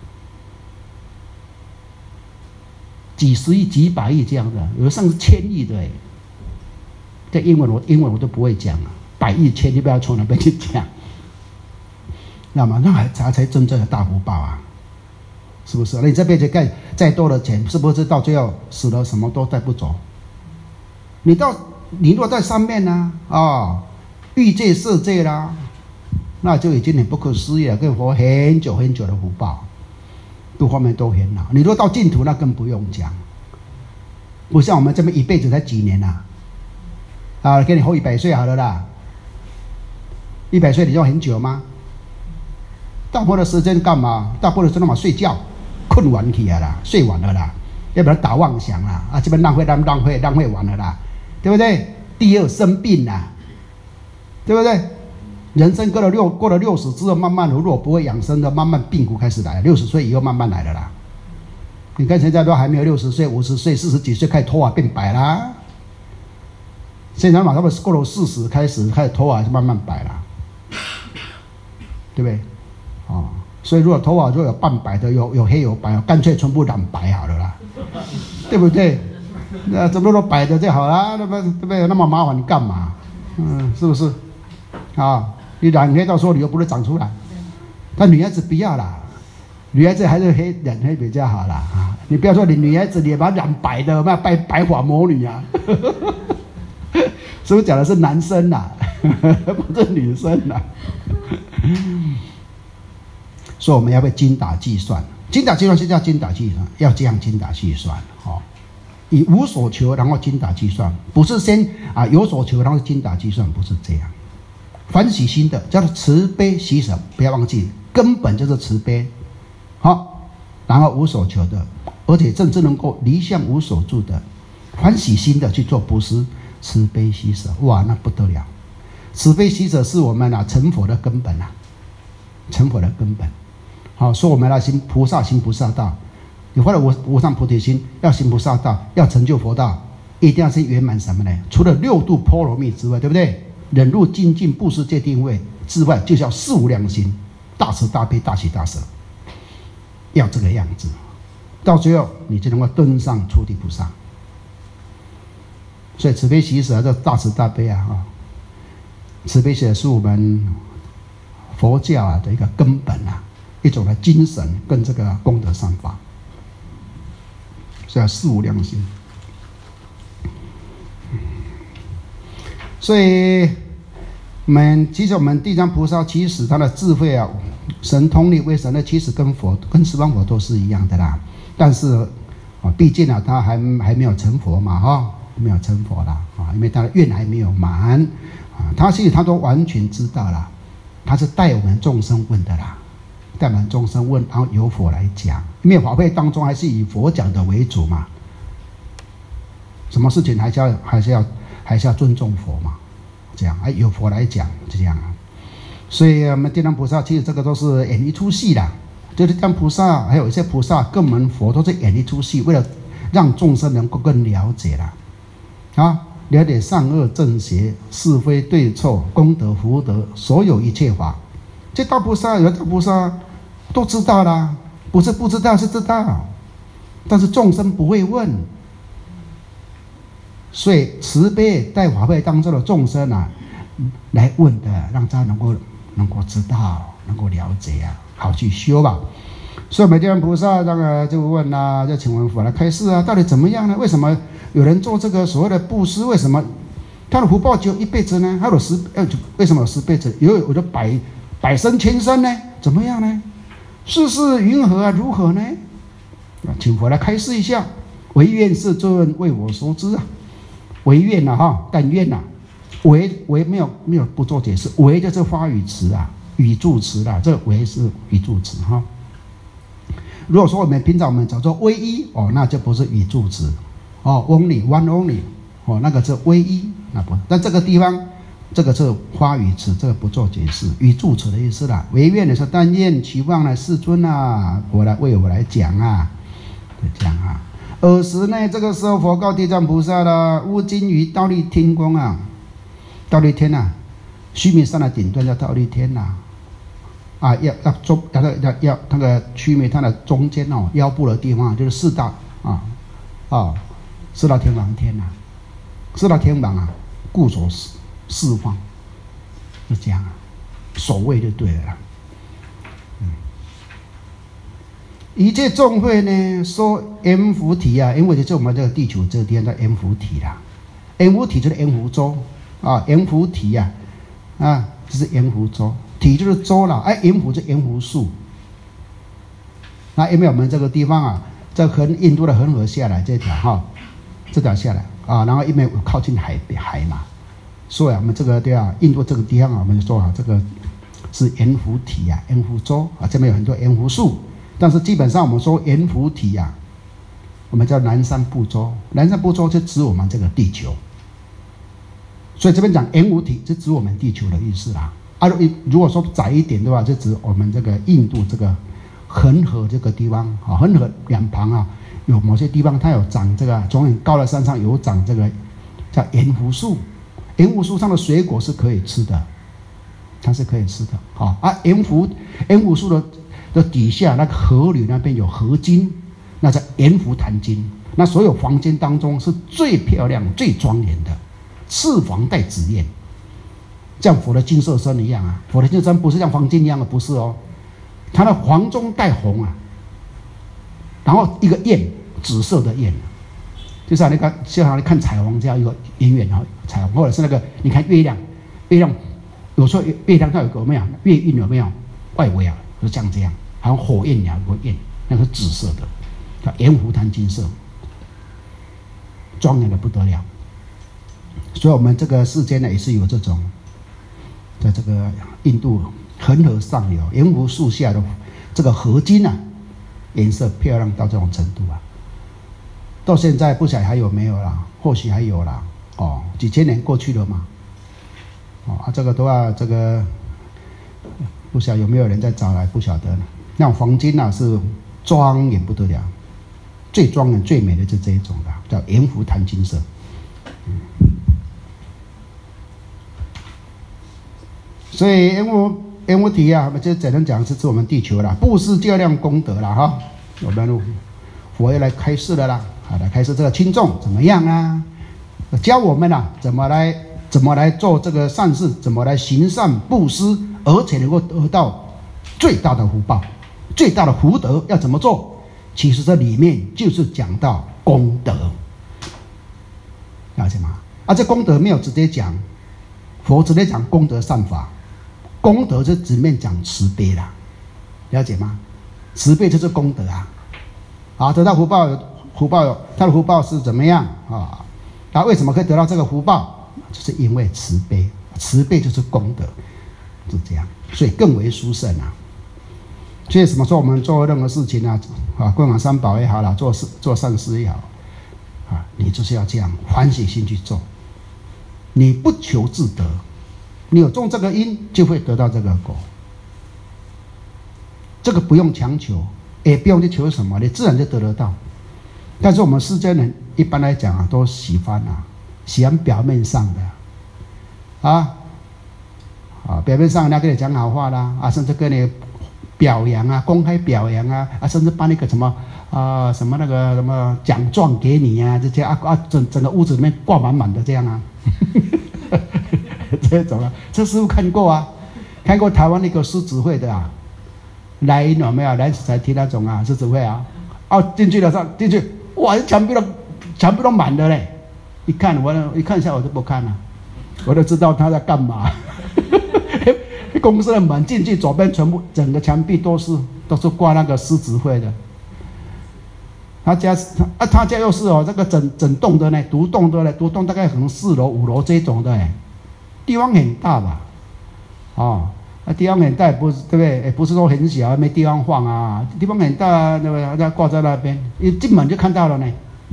几十亿、几百亿这样的，有的甚至千亿的哎。这英文我英文我都不会讲啊，百亿、千亿不要从那边去讲，那么那还才才真正的大福报啊！是不是？那你这辈子盖再多的钱，是不是到最后死了什么都带不走？你到你若在上面呢、啊，啊、哦，欲界色界啦，那就已经很不可思议了，可以活很久很久的福报，各方面都很好。你若到净土，那更不用讲，不像我们这边一辈子才几年呐、啊，啊，给你活一百岁好了啦，一百岁你要很久吗？大部分的时间干嘛？大部分的时间嘛睡觉。困完去了啦，睡完了啦，要不然打妄想啦，啊，这边浪费浪浪费浪费完了啦，对不对？第二生病啦，对不对？人生过了六过了六十之后，慢慢如果不会养生的，慢慢病苦开始来，六十岁以后慢慢来了啦。你看现在都还没有六十岁、五十岁、四十几岁开始头发变白啦，现在马上过了四十开始开始头发就慢慢白啦，对不对？哦。所以，如果头发如果有半白的，有有黑有白，干脆全部染白好了啦，对不对？那怎么都白的就好啦，对不对？对不对？那么麻烦你干嘛？嗯，是不是？啊，你染黑到时候你又不会长出来。但女孩子不要啦，女孩子还是黑染黑比较好啦啊！你不要说你女孩子，你把染白的，那白白发魔女啊，是不是讲的是男生呐、啊，不是女生呐、啊？所以我们要被精打计算，精打计算是叫精打计算，要这样精打计算哦。以无所求，然后精打计算，不是先啊有所求，然后精打计算，不是这样。欢喜心的叫做慈悲喜舍，不要忘记，根本就是慈悲。好，然后无所求的，而且正正能够离相无所住的，欢喜心的去做布施，慈悲喜舍，哇，那不得了！慈悲喜舍是我们啊成佛的根本啊，成佛的根本。好，说我们来行菩萨行菩萨道，你发了无无上菩提心，要行菩萨道，要成就佛道，一定要是圆满什么呢？除了六度波罗蜜之外，对不对？忍辱精进布施戒定慧之外，就是要四无量心，大慈大悲大喜大舍，要这个样子，到最后你就能够登上初地菩萨。所以慈悲喜舍这大慈大悲啊，啊，慈悲喜舍是我们佛教啊的一个根本啊。一种的精神跟这个功德善法，所以要四无量心。所以我们其实我们地藏菩萨其实他的智慧啊，神通力为神的，其实跟佛跟十方佛都是一样的啦。但是啊，毕竟啊，他还还没有成佛嘛，哈、哦，没有成佛啦啊，因为他的愿还没有满啊，他其实他都完全知道啦，他是带我们众生问的啦。带我们众生问，然后由佛来讲，因为法会当中还是以佛讲的为主嘛。什么事情还是要还是要还是要尊重佛嘛，这样哎由佛来讲，这样啊。所以我们地藏菩萨其实这个都是演一出戏啦，就是地藏菩萨还有一些菩萨跟我们佛都是演一出戏，为了让众生能够更了解啦，啊，了解善恶正邪、是非对错、功德福德，所有一切法。这大菩萨有大菩萨都知道啦，不是不知道，是知道，但是众生不会问，所以慈悲带法会当中的众生啊，来问的，让他能够能够知道，能够了解啊，好去修吧。所以每天菩萨当然就问啦、啊，就请问佛来开示啊，到底怎么样呢？为什么有人做这个所谓的布施？为什么他的福报只有一辈子呢？他有十呃，为什么有十辈子？有有的百百生千生呢？怎么样呢？世事云何啊？如何呢？请佛来开示一下。唯愿世尊为我说知啊！唯愿呐、啊、哈，但愿呐、啊，唯唯没有没有不做解释，唯就是发语词啊，语助词啦，这唯是语助词哈。 如果说我们平常我们叫做唯一哦，那就不是语助词哦 ，only one only 哦，那个是唯一，那不。但这个地方这个是花语词，这个不做解释，语助词的意思啦。唯愿的是但愿期望呢，世尊啊，我来为我来讲啊，讲啊。尔时呢，这个时候佛告地藏菩萨啦，吾今于忉利天宫啊，忉利天啊，须弥山的顶端叫忉利天呐、啊，啊，要要中要要要那个须弥山的中间哦，腰部的地方就是四大啊啊四大天王天呐、啊，四大天王啊，固守四四方，就这样啊，守卫就对了啦。一切众会呢，说阎浮提啊，阎浮提就是我们这个地球这个地方叫阎浮提啦，阎浮提就是阎浮洲啊，阎浮提啊，啊，这是阎浮洲，提就是洲了，哎，阎浮就阎浮树。那因为我们这个地方啊，这横印度的恒河下来这条哈，这条下来啊，然后因为靠近海海嘛，所以我们这个对啊，印度这个地方啊，我们就说啊，这个是阎浮提啊，阎浮洲啊，这边有很多阎浮树。但是基本上我们说阎浮提啊，我们叫南瞻部洲，南瞻部洲就指我们这个地球，所以这边讲阎浮提就指我们地球的意思啦。啊，如果说窄一点的话，就指我们这个印度这个恒河这个地方啊，恒河两旁啊，有某些地方它有长这个，从很高的山上有长这个叫阎浮树，阎浮树上的水果是可以吃的，它是可以吃的。好啊，阎浮阎浮树的。的底下那个河流那边有河津，那叫阎浮檀津。那所有房间当中是最漂亮、最庄严的，赤房带紫焰，像佛的金色身一样啊。佛的金色身不是像黄金一样的，不是哦，它的黄中带红啊，然后一个焰，紫色的焰，就像那个就像你看彩虹这样一个远远的彩虹，或者是那个你看月亮，月亮有时候月亮它有个有没有月晕有没有外围啊？就像这样，好像火焰两个焰，那个是紫色的，叫阎浮檀金色，庄严的不得了。所以，我们这个世间呢，也是有这种，在这个印度恒河上游阎浮树下的这个河津啊，颜色漂亮到这种程度啊。到现在不晓得还有没有啦，或许还有啦。哦，几千年过去了嘛。哦，啊，这个的话，这个。不晓得有没有人在找来，不晓得呢。那种黄金啊，是庄严不得了，最庄严、最美的就这一种的，叫阎浮檀金色。嗯、所以阎浮阎浮提啊，我们就只能讲是指我们地球啦，布施较量功德啦哈。我们佛要来开示了啦，好来开示这个轻重怎么样啊？教我们啊，怎么来怎么来做这个善事，怎么来行善布施。而且能够得到最大的福报，最大的福德要怎么做？其实这里面就是讲到功德，了解吗？啊，这功德没有直接讲，佛直接讲功德善法，功德就直面讲慈悲啦，了解吗？慈悲就是功德啊，啊，得到福报，福报有他的福报是怎么样啊？他为什么可以得到这个福报？就是因为慈悲，慈悲就是功德。是这样，所以更为殊胜啊！所以什么时候我们做任何事情啊，啊，供养三宝也好啦，做事做善事也好，啊，你就是要这样欢喜心去做。你不求自得，你有种这个因，就会得到这个果。这个不用强求，也不用去求什么，你自然就得得到。但是我们世间人一般来讲啊，都喜欢啊，喜欢表面上的，啊。啊，表面上人家跟你讲好话啦，啊，甚至跟你表扬啊，公开表扬啊，啊，甚至颁那个什么啊，什么那个什么奖状给你啊，这些啊啊，整整个屋子里面挂满满的这样啊，这种啊，这师父看过啊，看过台湾那个狮子会的啊，来有没有来才听那种啊，狮子会啊，哦，进去了上进去，哇，墙壁都墙壁都满的嘞，一看我一看一下我就不看了，我都知道他在干嘛。公司的门进去，左边全部整个墙壁都是都是挂那个狮子会的。他家啊，他家又是哦，这个整整栋的呢，独栋的呢，独栋大概可能四楼五楼这种的哎，地方很大吧，哦， 啊，地方很大，不是对不对？也不是说很小，没地方放啊。地方很大，对不对？它挂在那边，一进门就看到了呢。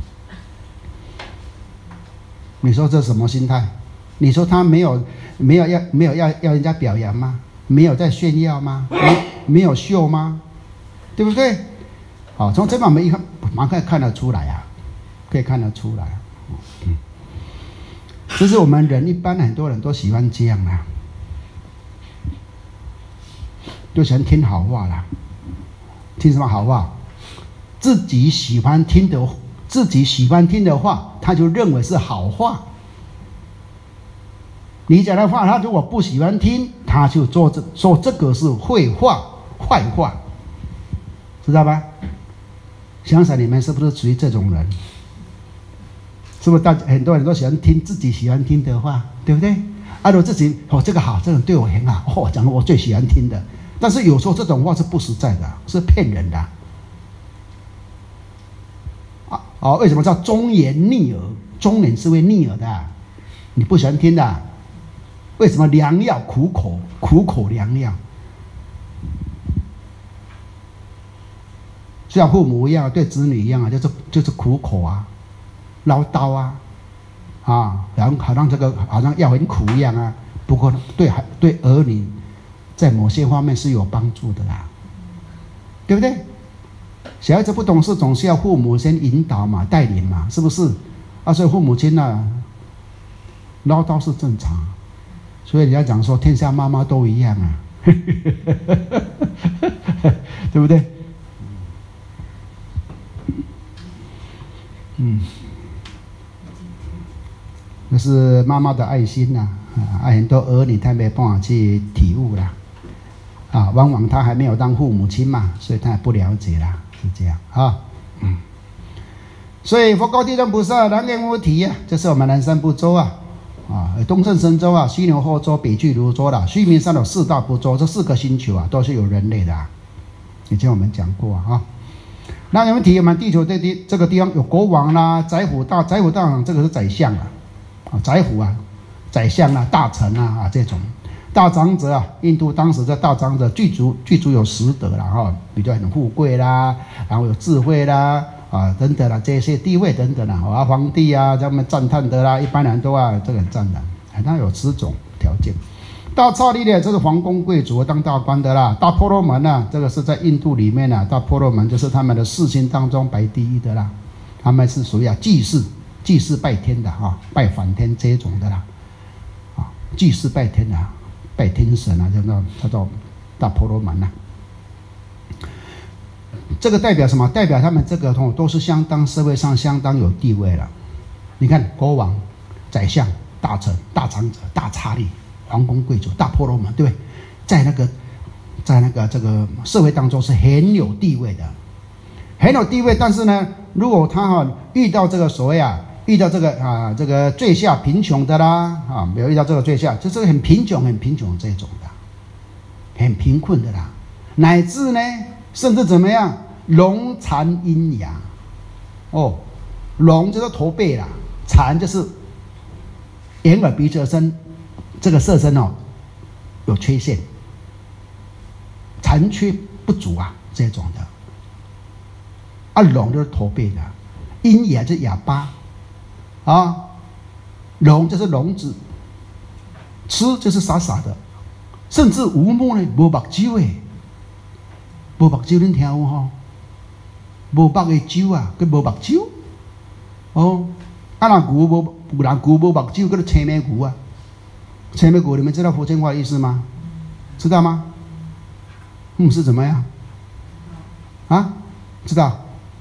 你说这什么心态？你说他没有没有要没有要要人家表扬吗？没有在炫耀吗？没没有秀吗？对不对？好，从这方面一看，马上看得出来啊，可以看得出来。嗯，这是我们人一般很多人都喜欢这样啊。就喜欢听好话啦，听什么好话？自己喜欢听的，自己喜欢听的话，他就认为是好话。你讲的话，他如果不喜欢听，他就做这说这个是坏话、坏话，知道吧？想想你们是不是属于这种人？是不是大很多人都喜欢听自己喜欢听的话，对不对？啊，如果自己哦这个好，这个对我很好，哦讲我最喜欢听的。但是有时候这种话是不实在的，是骗人的。啊，哦，为什么叫忠言逆耳？忠言是会逆耳的，你不喜欢听的。为什么良药苦口？苦口良药，就像父母一样，对子女一样啊，就是就是苦口啊，唠叨啊，啊，然后好像这个好像药很苦一样啊。不过对对儿女。在某些方面是有帮助的啦，对不对？小孩子不懂事，总是要父母先引导嘛、带领嘛，是不是？啊，所以父母亲呢、啊，唠叨是正常。所以人家讲说，天下妈妈都一样啊，对不对？嗯，那是妈妈的爱心呐、啊，啊，很多儿女他没办法去体悟啦。啊，往往他还没有当父母亲嘛，所以他也不了解啦，是这样啊。嗯，所以佛告地藏菩萨：南阎浮提啊，这是我们南三部洲啊，啊，东胜神州啊，西牛贺洲、北俱泸州啦，须弥山有四大部洲，这四个星球啊，都是有人类的啊。以前我们讲过啊。南阎浮提我们地球这地这个地方有国王啦、宰辅大宰辅大王，这个是宰相啊，啊，宰辅啊，宰相啊、大臣啊啊这种。大长者啊，印度当时的大长者具足具足有十德啦哈，比较很富贵啦，然后有智慧啦啊等等啦，这些地位等等啦，啊皇帝啊他们赞叹的啦，一般人都啊这个很赞叹，他有十种条件。大刹利呢，这是皇宫贵族当大官的啦。大婆罗门呢，这个是在印度里面啊，大婆罗门就是他们的世亲当中排第一的啦，他们是属于啊祭祀祭祀拜天的啊，拜梵天这种的啦，啊祭祀拜天的。拜天神啊，叫做叫做大婆罗门呐、啊。这个代表什么？代表他们这个都是相当社会上相当有地位了。你看，国王、宰相、大臣、大长者、大刹利、皇宫贵族、大婆罗门，对不对？在那个在那个这个社会当中是很有地位的，很有地位。但是呢，如果他哈、啊、遇到这个所谓啊。遇到这个啊，这个最下贫穷的啦，啊，没有遇到这个最下，就是很贫穷、很贫穷这种的，很贫困的啦，乃至呢，甚至怎么样，聋残阴阳，哦，聋就是驼背啦，残就是眼耳鼻舌身，这个色身哦有缺陷，残缺不足啊，这种的，啊，聋就是驼背的，阴也是哑巴。啊，聋就是聋子，痴就是傻傻的，甚至无目呢，无目睭诶，无目睭恁听有吼？无目的睭啊，佮无目睭，哦，啊那牛无有人牛无目睭，叫做青眉牛啊，青眉牛，你们知道福建话的意思吗？知道吗？嗯，是怎么样？啊，知道？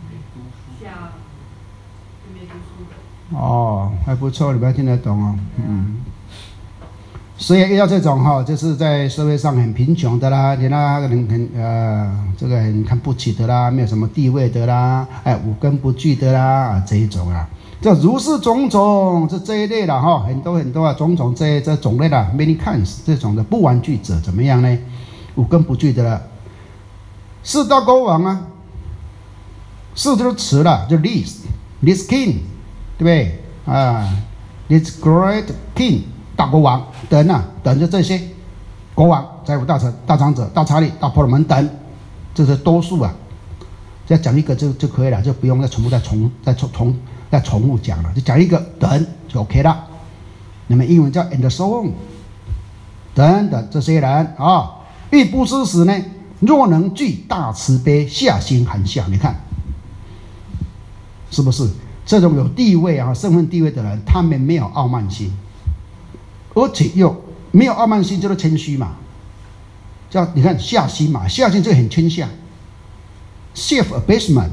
哦，还不错，你们听得懂哦，嗯。所以遇到这种哈、哦，就是在社会上很贫穷的啦，人家很很呃，这个很看不起的啦，没有什么地位的啦，哎，五根不具的啦，这一种啊，这如是种种，这这一类的哈，很多很多啊，种种这这种类的 many kinds 这种的不完具者怎么样呢？五根不具的了，四大国王啊，四就是词了，就 this this king。对不对啊 ？This great king 大国王等啊，等着这些国王、财府大臣、大长者、大查理、大婆罗门等，这是多数啊。再讲一个就就可以了，就不用再重复再重再重重再重复讲了，就讲一个等就 OK 了。那么英文叫 and so on， 等等这些人啊，欲不知时呢，若能具大慈悲，下心含笑，你看是不是？这种有地位啊、身份地位的人，他们没有傲慢心，而且又没有傲慢心，就是谦虚嘛。叫你看下心嘛，下心就很谦下 ，self abasement，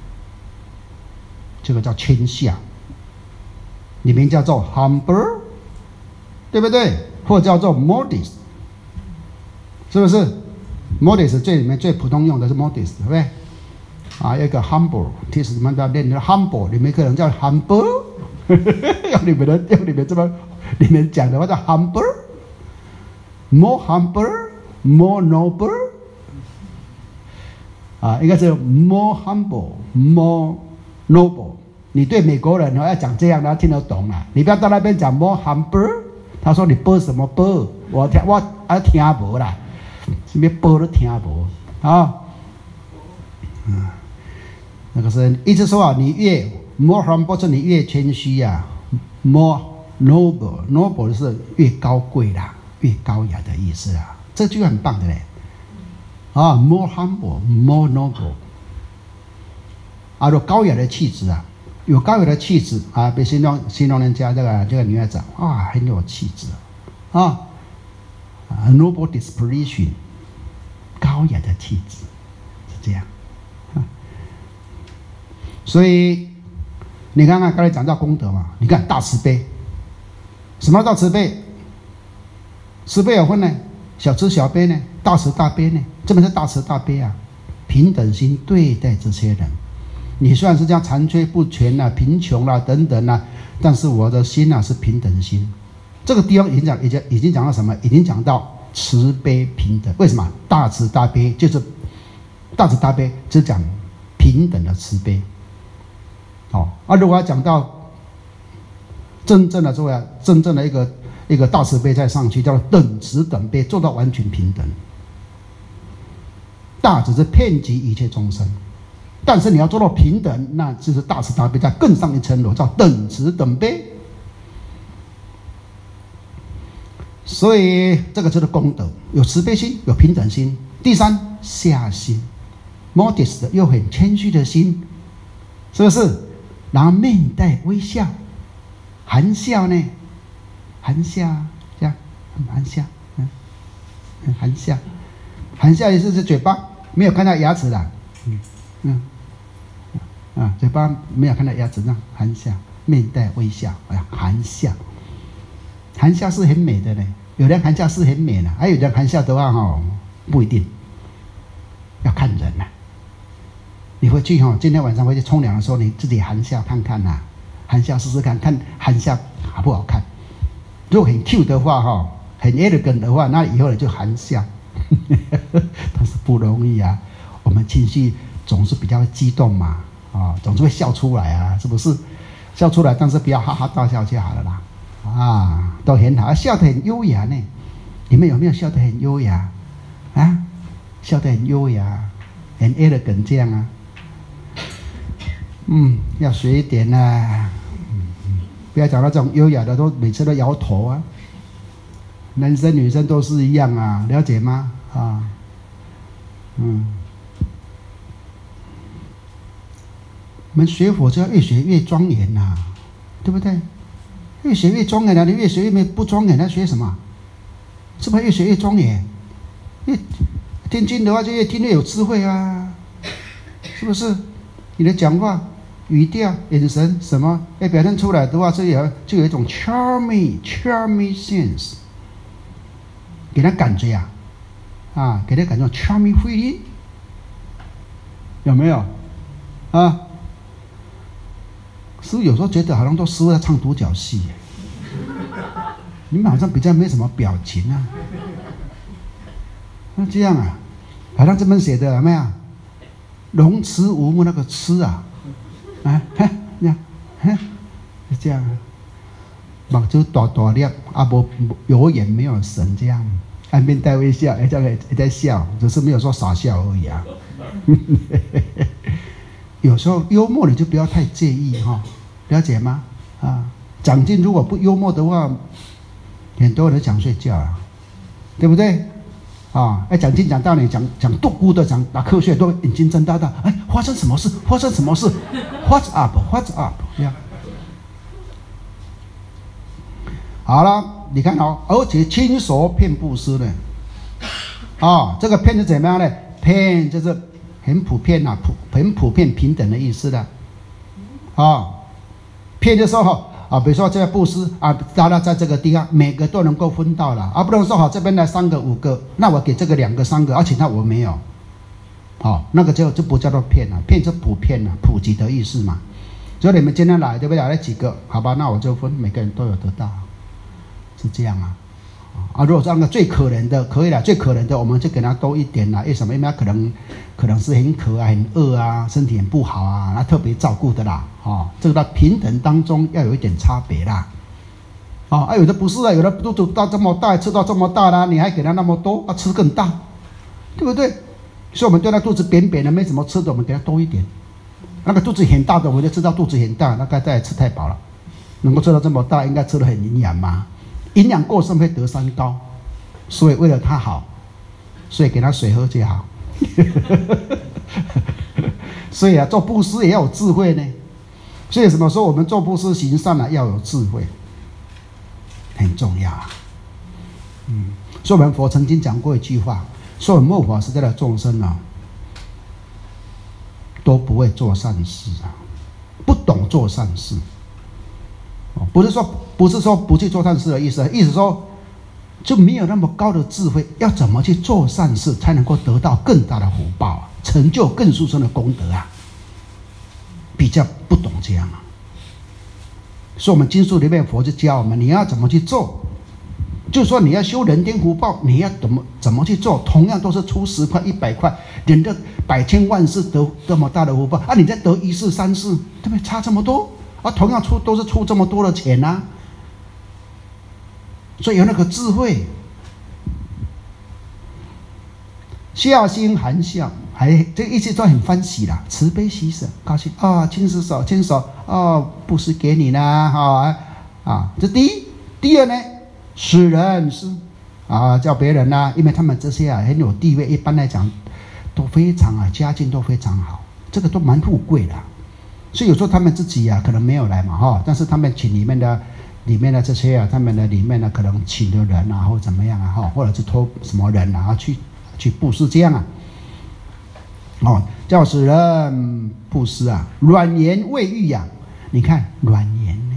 这个叫谦下，里面叫做 humble， 对不对？或者叫做 modest， 是不是 ？modest 最里面最普通用的是 modest， 对不对？啊，一个 humble， 其实你们要练的 humble， 里面可能叫 humble， 用你们的用你们这么里面讲的话叫 humble，more humble，more noble， 啊，应该是 more humble，more noble。你对美国人要讲这样，他听得懂啊。你不要到那边讲 more humble， 他说你播什么播？我听我啊听无啦，什么播都听无啊。嗯。那个是一直说啊，你越 more humble 是你越谦虚啊 ，more noble noble 是越高贵啦，越高雅的意思啊，这句很棒的嘞。啊 ，more humble more noble， 啊，有高雅的气质啊，有高雅的气质啊，被形容形容人家这个这个女孩子啊，很有气质啊，啊 ，noble disposition， 高雅的气质是这样。所以你看看刚才讲到功德嘛，你看大慈悲，什么叫慈悲？慈悲有分呢，小慈小悲呢，大慈大悲呢，这本是大慈大悲啊，平等心对待这些人。你虽然是这样残缺不全啊、贫穷啊等等啊，但是我的心啊是平等心。这个地方已经讲已经已经讲到什么？已经讲到慈悲平等。为什么？大慈大悲就是大慈大悲，只讲平等的慈悲。哦，啊，如果要讲到真正的这个真正的一个一个大慈悲再上去，叫做等慈等悲，做到完全平等。大只是遍及一切众生，但是你要做到平等，那就是大慈大悲再更上一层楼，叫等慈等悲。所以这个就是功德，有慈悲心，有平等心。第三，下心 ，modest 又很谦虚的心，是不是？然后面带微笑，含笑呢，含笑这样，含笑，嗯，含笑，含笑意思是嘴巴没有看到牙齿的，嗯嗯，啊，嘴巴没有看到牙齿，这样含笑，面带微笑，哎呀，含笑，含笑是很美的呢。有人含笑是很美的，还有人含笑的话哈，不一定，要看人呐、啊。你回去哈，今天晚上回去冲凉的时候，你自己含笑看看呐、啊，含笑试试看，看含笑好不好看。如果很 Q 的话哈，很 elegant 的话，那以后你就含笑。但是不容易啊，我们情绪总是比较激动嘛，啊，总是会笑出来啊，是不是？笑出来，但是不要哈哈大笑就好了啦。啊，都很好，笑得很优雅呢。你们有没有笑得很优雅？啊，笑得很优雅，很 elegant 这样啊？嗯，要学一点呐、啊嗯，不要讲到这种优雅的，都每次都摇头啊。男生女生都是一样啊，了解吗？啊，嗯，我们学佛就要越学越庄严呐、啊，对不对？越学越庄严啊，你越学越不庄严，那学什么？是不是越学越庄严？越听经的话，就越听越有智慧啊，是不是？你的讲话、语调、眼神什么，要表现出来的话，就有就有一种 charming charming sense， 给他感觉啊，啊，给他感觉 charming feeling， 有没有？啊？师父有时候觉得好像都师父在唱独角戏，你们好像比较没什么表情啊。那这样啊，好像这本写的有没有？龙慈无目那个慈啊，啊，嘿，这样，嘿，是这样啊，目睭大大粒，啊无有眼没有神这样， 岸边带微笑，哎，这样也在笑，只是没有说傻笑而已啊。有时候幽默你就不要太介意哈、哦，了解吗？啊，讲经如果不幽默的话，很多人想睡觉啊，对不对？啊，哎，讲经讲道理，讲讲独孤的，讲打瞌睡都眼睛睁大大，哎，发生什么事？发生什么事 ？What's up? What's up? 这样。好了，你看哦，而且亲手骗布施呢，啊，这个骗是怎么样呢？骗就是很普遍啊，普很普遍平等的意思的，啊，骗的时候啊，比如说这个布施啊，大家在这个地方每个都能够分到了，而、啊、不能说好这边来三个五个，那我给这个两个三个，而且那我没有，好，那个就就不叫做骗了，骗是普遍了，普及的意思嘛。所以你们今天来对不对？来几个，好吧，那我就分每个人都有得到。是这样啊，啊，如果是那个最可怜的，可以了，最可怜的我们就给他多一点啦。为什么？因为他可能可能是很渴啊、很饿啊、身体很不好啊，那特别照顾的啦。哦，这个在平等当中要有一点差别啦。哦，啊，有的不是啊，有的肚子到这么大，吃到这么大啦，你还给他那么多，啊，吃更大，对不对？所以我们对他肚子扁扁的没什么吃的，我们给他多一点。那个肚子很大的，我就知道肚子很大，那该再吃太饱了。能够吃到这么大，应该吃得很营养嘛。营养过剩会得三高，所以为了他好，所以给他水喝就好。所以啊，做布施也要有智慧呢。所以什么说我们做布施行善啊，要有智慧，很重要啊。嗯，所以我们佛曾经讲过一句话，说我们末法时代的众生啊，都不会做善事啊，不懂做善事。不是说不是说不去做善事的意思，意思说就没有那么高的智慧，要怎么去做善事才能够得到更大的福报啊，成就更殊胜的功德啊，比较不懂这样啊。所以我们经书里面佛就教我们，你要怎么去做，就是说你要修人天福报，你要怎么怎么去做，同样都是出十块一百块，人的百千万世得这么大的福报啊，你再得一世三世，对不对？差这么多。啊，同样出都是出这么多的钱啊，所以有那个智慧，笑心含笑，还这一切都很欢喜啦，慈悲喜舍，高兴啊，亲手手亲手哦，布施给你啦，哈啊，这第一，第二呢，使人是啊，叫别人啦、啊，因为他们这些啊很有地位，一般来讲都非常啊，家境都非常好，这个都蛮富贵的。所以有时候他们自己啊可能没有来嘛哈，但是他们请里面的里面的这些啊，他们的里面呢可能请的人啊或怎么样啊哈，或者是托什么人啊去去布施这样啊，哦，叫使人布施啊，软言慰喻呀，你看软言呢，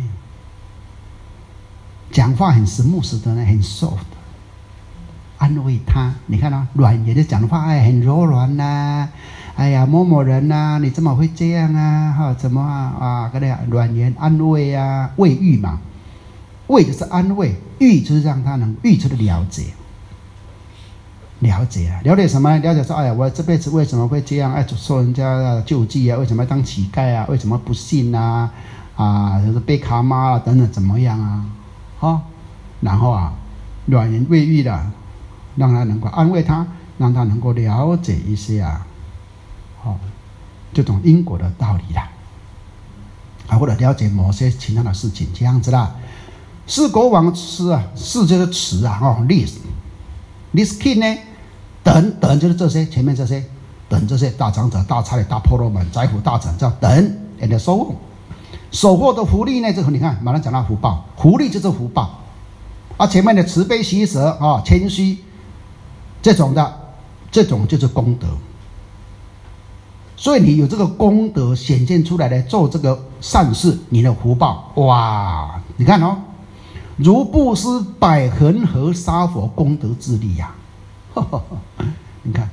讲话很smooth的呢，很 soft， 安慰他，你看啊，软言的讲话哎很柔软呐、啊。哎呀，某某人呐、啊，你怎么会这样啊？哈，怎么啊？啊，跟他软言安慰啊，慰喻嘛，慰就是安慰，喻就是让他能喻出的了解，了解啊，了解什么？了解说，哎呀，我这辈子为什么会这样？哎，受人家救济啊？为什么要当乞丐啊？为什么不信啊？啊，就是被卡妈啊，等等，怎么样啊？哈，然后啊，软言慰喻的，让他能够安慰他，让他能够了解一些啊。哦，这种因果的道理啦，啊，或者了解某些其他的事情，这样子啦。是国王吃啊，是这个词啊，哦 ，this this king 呢，等等就是这些前面这些，等这些大长者、大差役、大婆罗门、宰辅大臣叫等 and so on， 所获的福利呢，这个你看马上讲到福报，福利就是福报，啊，前面的慈悲喜舍啊、谦虚这种的，这种就是功德。所以你有这个功德显现出来的做这个善事，你的福报哇！你看哦，如布施百恒河沙佛功德之力呀、啊，你看。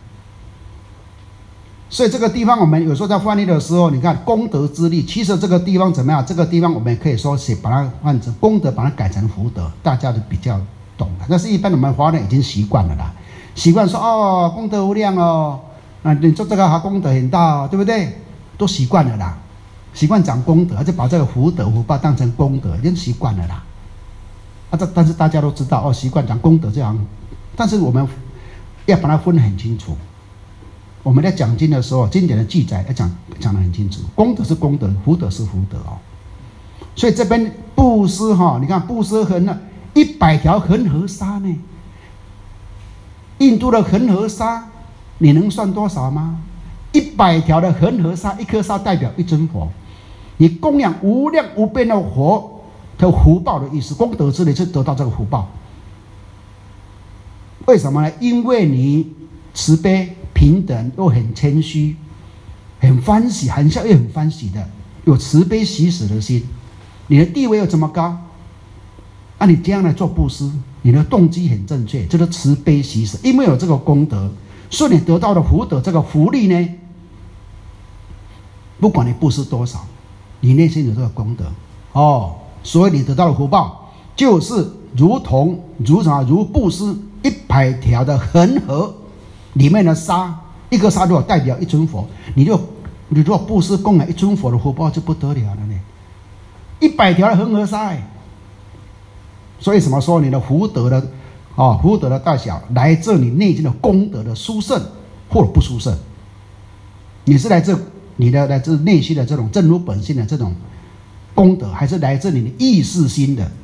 所以这个地方我们有时候在翻译的时候，你看功德之力，其实这个地方怎么样？这个地方我们可以说写把它换成功德，把它改成福德，大家都比较懂了。但是一般我们华人已经习惯了啦，习惯说哦功德无量哦。啊，你做这个还功德很大、哦，对不对？都习惯了啦，习惯讲功德，就把这个福德福报当成功德，已经习惯了啦。啊，这但是大家都知道哦，习惯讲功德，就好像但是我们要把它分得很清楚。我们在讲经的时候，经典的记载要讲讲得很清楚，功德是功德，福德是福德哦。所以这边布施哈，你看布施恒那一百条恒河沙呢，印度的恒河沙，你能算多少吗？一百条的恒河沙，一颗沙代表一尊佛，你供养无量无边的佛的福报的意思，功德之类就得到这个福报。为什么呢？因为你慈悲平等又很谦虚，很欢喜，含笑又很欢喜的，有慈悲喜舍的心，你的地位又这么高，啊，你这样来做布施，你的动机很正确，就是慈悲喜舍，因为有这个功德，所以你得到的福德这个福利呢，不管你布施多少，你内心有这个功德哦，所以你得到的福报就是如同如什么如布施一百条的恒河里面的沙，一个沙如果代表一尊佛，你就你如果布施供养一尊佛的福报就不得了了呢，一百条的恒河沙哎。所以什么说你的福德的哦，福德的大小来自你内心的功德的殊胜或者不殊胜，你是来自你的来自内心的这种正如本性的这种功德，还是来自你的意识心的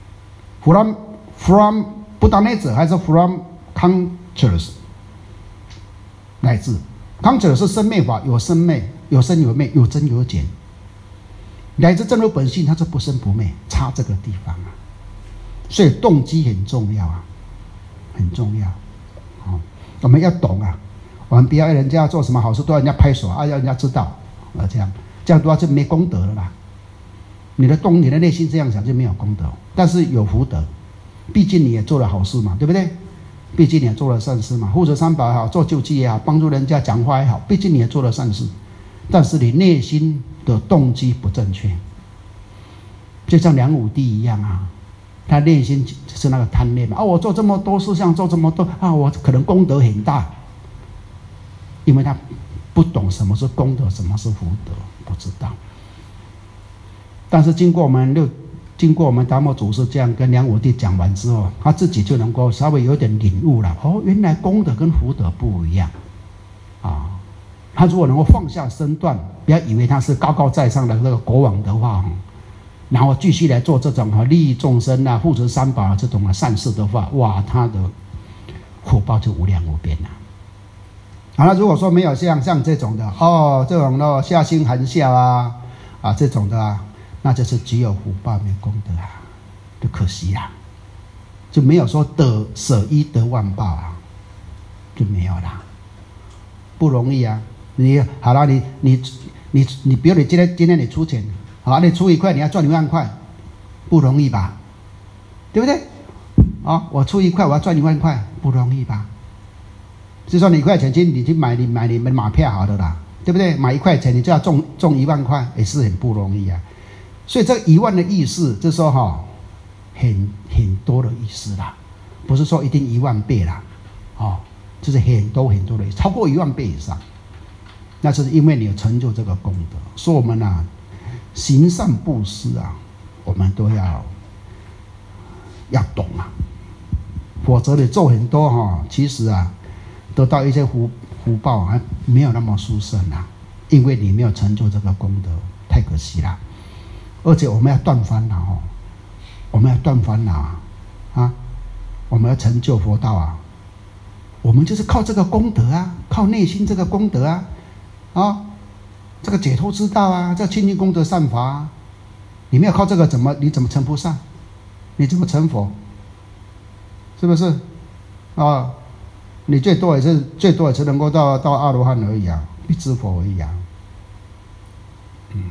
from from 不当内者，还是 from conscious 来自 conscious 是生灭法，有生灭，有生有灭，有增有减，来自正如本性，它是不生不灭，差这个地方啊。所以动机很重要啊，很重要。哦，我们要懂啊，我们不要人家做什么好事都要人家拍手啊，要人家知道啊，这样这样的话就没功德了啦。你的动，你的内心这样想就没有功德，但是有福德，毕竟你也做了好事嘛，对不对？毕竟你也做了善事嘛，护持三宝也好，做救济也好，帮助人家讲话也好，毕竟你也做了善事，但是你内心的动机不正确，就像梁武帝一样啊。他内心是那个贪恋嘛，啊，我做这么多事项，做这么多啊，我可能功德很大，因为他不懂什么是功德，什么是福德，不知道。但是经过我们六，经过我们达摩祖师这样跟梁武帝讲完之后，他自己就能够稍微有点领悟了。哦，原来功德跟福德不一样啊。他如果能够放下身段，不要以为他是高高在上的那个国王的话，然后继续来做这种哈利益众生啊、护持三宝啊这种的善事的话，哇，他的福报就无量无边了。好了，如果说没有像像这种的哦，这种的下心含笑啊啊这种的啊，那就是只有福报没功德啊，就可惜啦，就没有说得舍一得万报啊，就没有啦，不容易啊。你好了，你你你你，比如你今天今天你出钱。好，你出一块，你要赚一万块，不容易吧？对不对？啊、哦，我出一块，我要赚一万块，不容易吧？就说你一块钱去，你去买你买你们马票好的啦，对不对？买一块钱，你就要中中一万块，也是很不容易啊。所以这一万的意思，就是说哈、哦，很很多的意思啦，不是说一定一万倍啦，哦，就是很多很多的意思，超过一万倍以上，那是因为你有成就这个功德。所以我们啊。行善布施啊，我们都要要懂啊，否则你做很多哈、哦，其实啊，得到一些福福报还没有那么殊胜啊，因为你没有成就这个功德，太可惜了。而且我们要断烦恼哦，我们要断烦恼啊，啊，我们要成就佛道啊，我们就是靠这个功德啊，靠内心这个功德啊，啊。这个解脱之道啊，这清净功德善法啊，你没有靠这个怎么你怎么成菩萨？你怎么成佛？是不是？啊、哦，你最多也是最多也是能够到到阿罗汉而已啊，比知佛而已啊。嗯，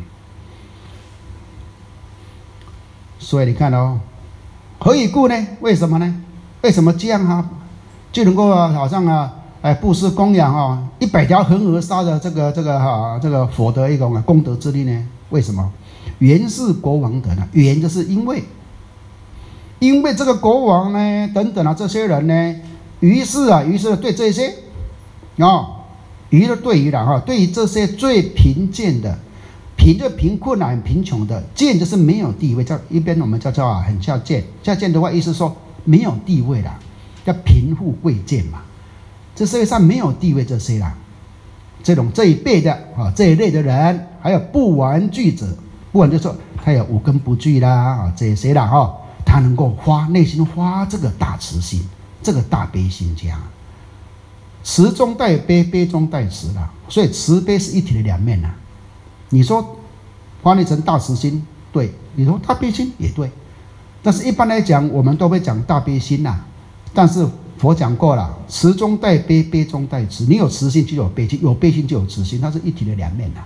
所以你看哦，何以故呢？为什么呢？为什么这样啊？就能够啊，好像啊。哎，布施供养啊，一百条恒河沙的这个这个哈、啊、这个佛的一种功德之力呢？为什么？原是国王的呢？原就是因为，因为这个国王呢，等等啊，这些人呢，于是啊，于是对这些啊、哦，于是对于了哈，对于这些最贫贱的，贫就贫困啊，很贫穷的，贱就是没有地位，叫一边我们叫叫啊，很叫贱，叫贱的话，意思说没有地位啦。 叫贫富贵贱嘛。这世界上没有地位这些啦，这种这一辈的啊这一类的人，还有不玩具者，不玩就是说他有五根不具啦啊这些啦哈，他能够发内心发这个大慈心，这个大悲心这样。慈中带悲，悲中带慈啦，所以慈悲是一体的两面呐。你说发内成大慈心，对；你说大悲心也对。但是一般来讲，我们都会讲大悲心呐。但是佛讲过了，慈中带悲，悲中带慈。你有慈心就有悲心，有悲心就有慈心，它是一体的两面呐。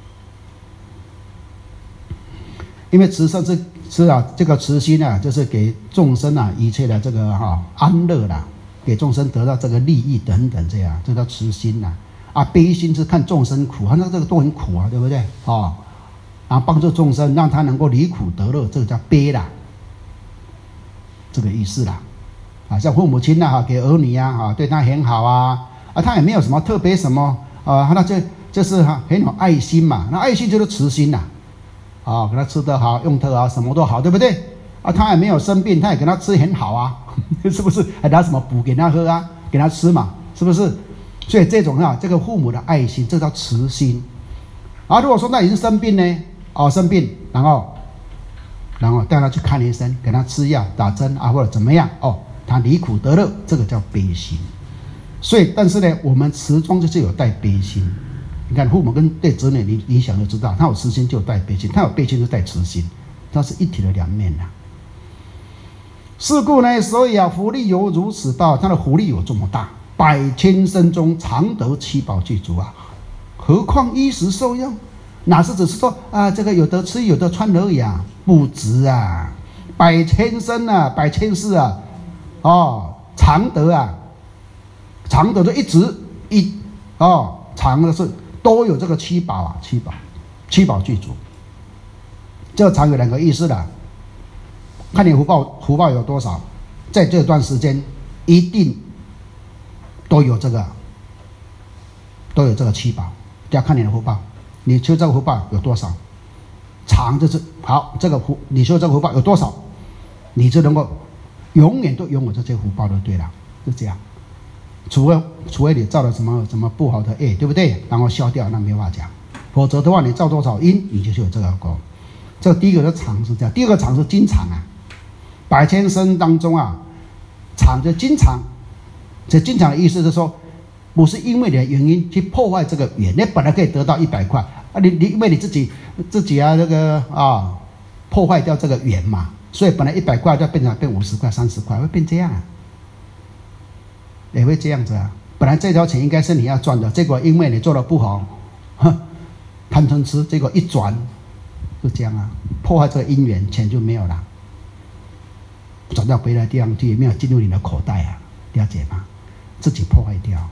因为慈善是是啊，这个慈心啊，就是给众生啊一切的这个哈、啊、安乐啦。给众生得到这个利益等等，这样这叫慈心呐、啊。啊，悲心是看众生苦，他那这个都很苦啊，对不对？哦，然后帮助众生，让他能够离苦得乐，这个叫悲啦，这个意思啦。啊，像父母亲呐、啊，给儿女啊，啊，对他很好啊，啊，他也没有什么特别什么啊，那这这是哈很有爱心嘛，那爱心就是慈心呐、啊，啊，给他吃得好，用得好，什么都好，对不对？啊，他也没有生病，他也给他吃很好啊。是不是还拿什么补给他喝啊，给他吃嘛，是不是？所以这种啊，这个父母的爱心，这叫慈心。啊，如果说他已经生病呢，哦，生病，然后，然后带他去看医生，给他吃药、打针啊，或者怎么样，哦，他离苦得乐，这个叫悲心。所以，但是呢，我们慈中就是有带悲心。你看父母跟对子女，你你想就知道，他有慈心就有带悲心，他有悲心就带慈心，它是一体的两面呐、啊。是故呢，所以啊，福利有如此大，他的福利有这么大，百千生中常得七宝具足啊，何况衣食受用？哪是只是说啊，这个有得吃有得穿而已啊，不止啊，百千生啊，百千世啊，哦，常得啊，常得就一直一哦，常的是都有这个七宝啊，七宝，七宝具足，这常有两个意思的。看你福报福报有多少，在这段时间一定都有这个都有这个七宝，要看你的福报，你修这个福报有多少，长就是好，这个福你修这个福报有多少，你就能够永远都拥有这些福报就对了，是这样。除非除非你造了什么什么不好的业，对不对？然后消掉，那没法讲。否则的话，你造多少因，你就有这个果。这个第一个的常是这样，第二个常是经常啊。百千生当中啊，常就经常，这经常的意思是说，不是因为你的原因去破坏这个缘，你本来可以得到一百块啊，你你因为你自己自己啊这个啊破坏掉这个缘嘛，所以本来一百块就变成变五十块、三十块，会变这样啊，也会这样子啊。本来这条钱应该是你要赚的，结果因为你做的不好，哼，贪嗔痴，结果一转就这样啊，破坏这个因缘，钱就没有了。转到别的地方去，也没有进入你的口袋啊，了解吗？自己破坏掉。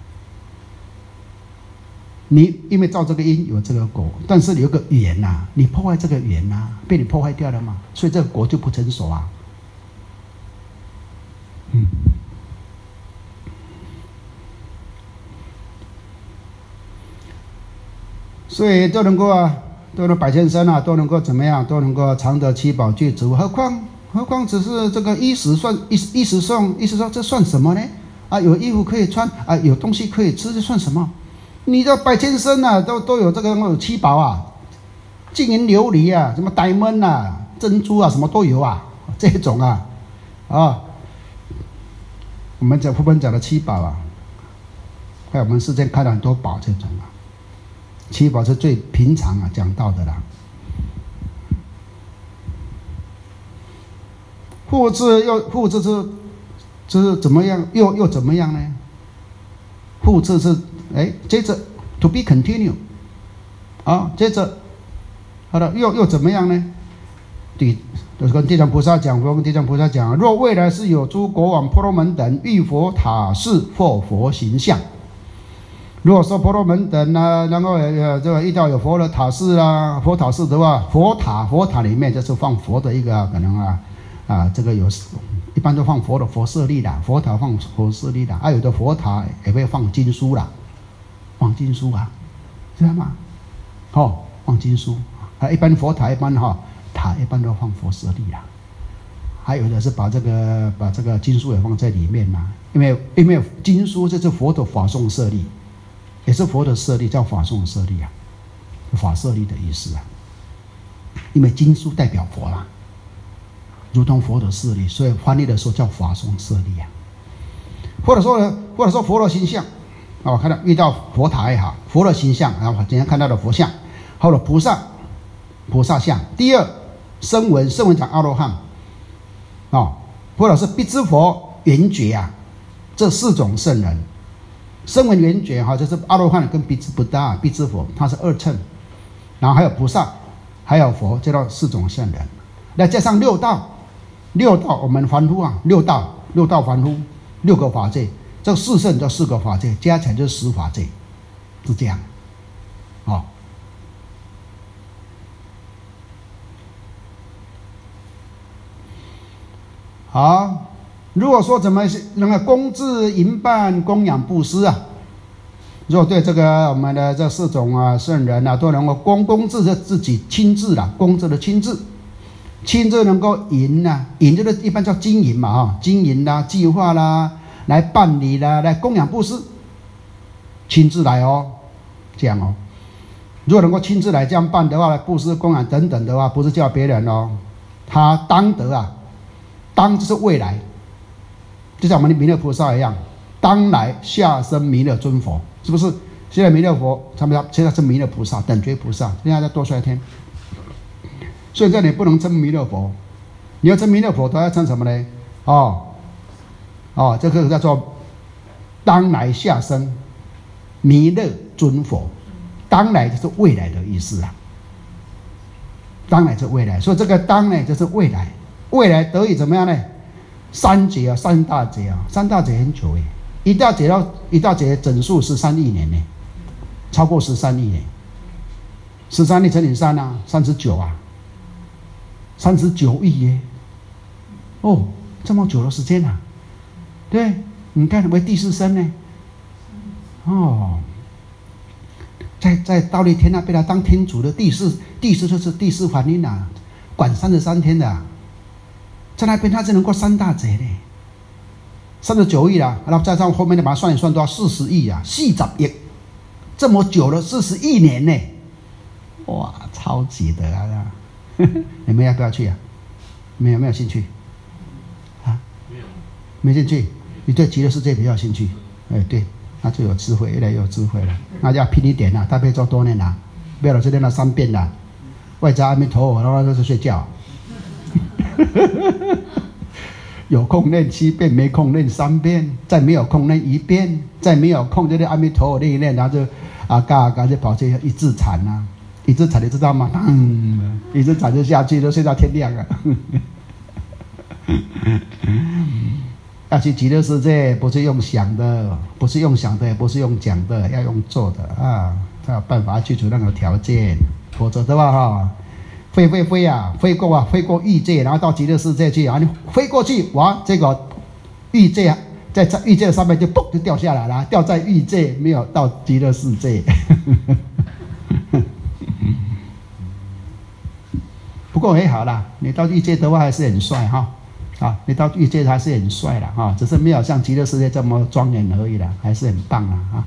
你因为造这个因有这个果，但是有个缘呐、啊，你破坏这个缘呐、啊，被你破坏掉了嘛，所以这个果就不成熟啊。嗯。所以都能够啊，都能百千生啊，都能够怎么样？都能够常得七宝具足，何况？何况只是这个衣食算衣衣食送，意思说这算什么呢？啊，有衣服可以穿啊，有东西可以吃，这算什么？你的百千生啊，都都有这个有七宝啊，金银琉璃啊，什么呆闷啊、珍珠啊，什么都有啊，这种啊，啊，我们讲佛本讲的七宝啊，在我们世间开了很多宝这种啊，七宝是最平常啊讲到的啦。复制又复制是，是怎么样？又又怎么样呢？复制是哎，接着 to be continue 啊，接着好了，又又怎么样呢？地就是跟地藏菩萨讲，佛跟地藏菩萨讲，若未来是有诸国王、婆罗门等遇佛塔寺或佛形象，如果说婆罗门等啊，然后呃这个遇到有佛的塔寺啊，佛塔寺的话，佛塔佛塔里面就是放佛的一个可能啊。啊，这个有一般都放佛的佛舍利啦，佛塔放佛舍利啦，还、啊、有的佛塔也会放经书啦，放经书啊，知道吗？哦，放经书啊，一般佛塔一般哈、哦、塔一般都放佛舍利啦， 还有的是把这个把这个经书也放在里面嘛，因为因为经书这是佛的法颂舍利，也是佛的舍利，叫法颂舍利啊，法舍利的意思啊。因为经书代表佛啦，如同佛的舍利，所以翻译的时候叫法颂舍利啊。或者说呢，或者说佛的形象啊，看到遇到佛塔也好，佛的形象，然后今天看到的佛像，或者菩萨菩萨像。第二，声闻，声闻讲阿罗汉啊、哦，或者是辟支佛、圆觉啊，这四种圣人。声闻圆觉哈，就是阿罗汉跟辟支不大，辟支佛他是二乘，然后还有菩萨，还有佛，这叫四种圣人。再加上六道，六道我们凡夫啊，六道六道凡夫，六个法界，这四圣叫四个法界，加起来就是十法界，是这样，哦。好，如果说怎么能够供置营办供养布施啊，如果对这个我们的这四种啊圣人啊都能够供供置着自己亲自啦，供置的亲自，亲自能够营啊，营就是一般叫经营嘛哈，经营啦、计划啦、来办理啦、来供养布施，亲自来哦，这样哦。如果能够亲自来这样办的话，布施供养等等的话，不是叫别人哦，他当得啊。当就是未来，就像我们的弥勒菩萨一样，当来下生弥勒尊佛，是不是？现在弥勒佛，他们现在是弥勒菩萨、等觉菩萨，现在在多衰天。所以这里不能称弥勒佛，你要称弥勒佛，都要称什么呢？哦，哦，这个叫做当来下生弥勒尊佛，当来就是未来的意思啊。当来就是未来，所以这个当呢就是未来。未来得以怎么样呢？三劫啊，三大劫啊，三大劫很久诶，一大劫到一大劫整数十三亿年呢，超过十三亿年，十三亿乘以三啊，三十九啊，三十九亿耶！哦，这么久的时间啊，对，你看为第四生呢，哦，在在忉利天那边来当天主的第四第四就是第四梵音啊，管三十三天的、啊。在那边他是能够三大劫的，三十九亿啦，然后再上后面的把它算一算，都要四十亿啊，四十亿，这么久了，四十亿年呢，哇，超级的啊！你们要不要去啊？没有没有兴趣啊？没有，没兴趣。你对极乐世界比较有兴趣，哎，对，那就有智慧，越来越有智慧了。那就要拼一点啦，大悲咒多念啦，不要老是念到三遍啦，外加阿弥陀佛，然后就是睡觉。有空念七遍，没空念三遍，再没有空念一遍，再没有空就念阿弥陀佛念一念，然后就啊嘎嘎就跑去一字禅啊，一字禅你知道吗？嗯，一字禅就下去，就睡到天亮了。要去极乐世界，不是用想的，不是用想的，也不是用讲的，要用做的啊，才有办法去除那个条件，否则的话哈。飞飞飞啊，飞过啊，飞过欲界，然后到极乐世界去啊！你飞过去，哇，这个欲界啊，在在欲界上面就嘣就掉下来了，掉在欲界，没有到极乐世界。不过还好啦，你到欲界的话还是很帅哈，啊，你到欲界还是很帅啦哈，只是没有像极乐世界这么庄严而已啦，还是很棒啦啊。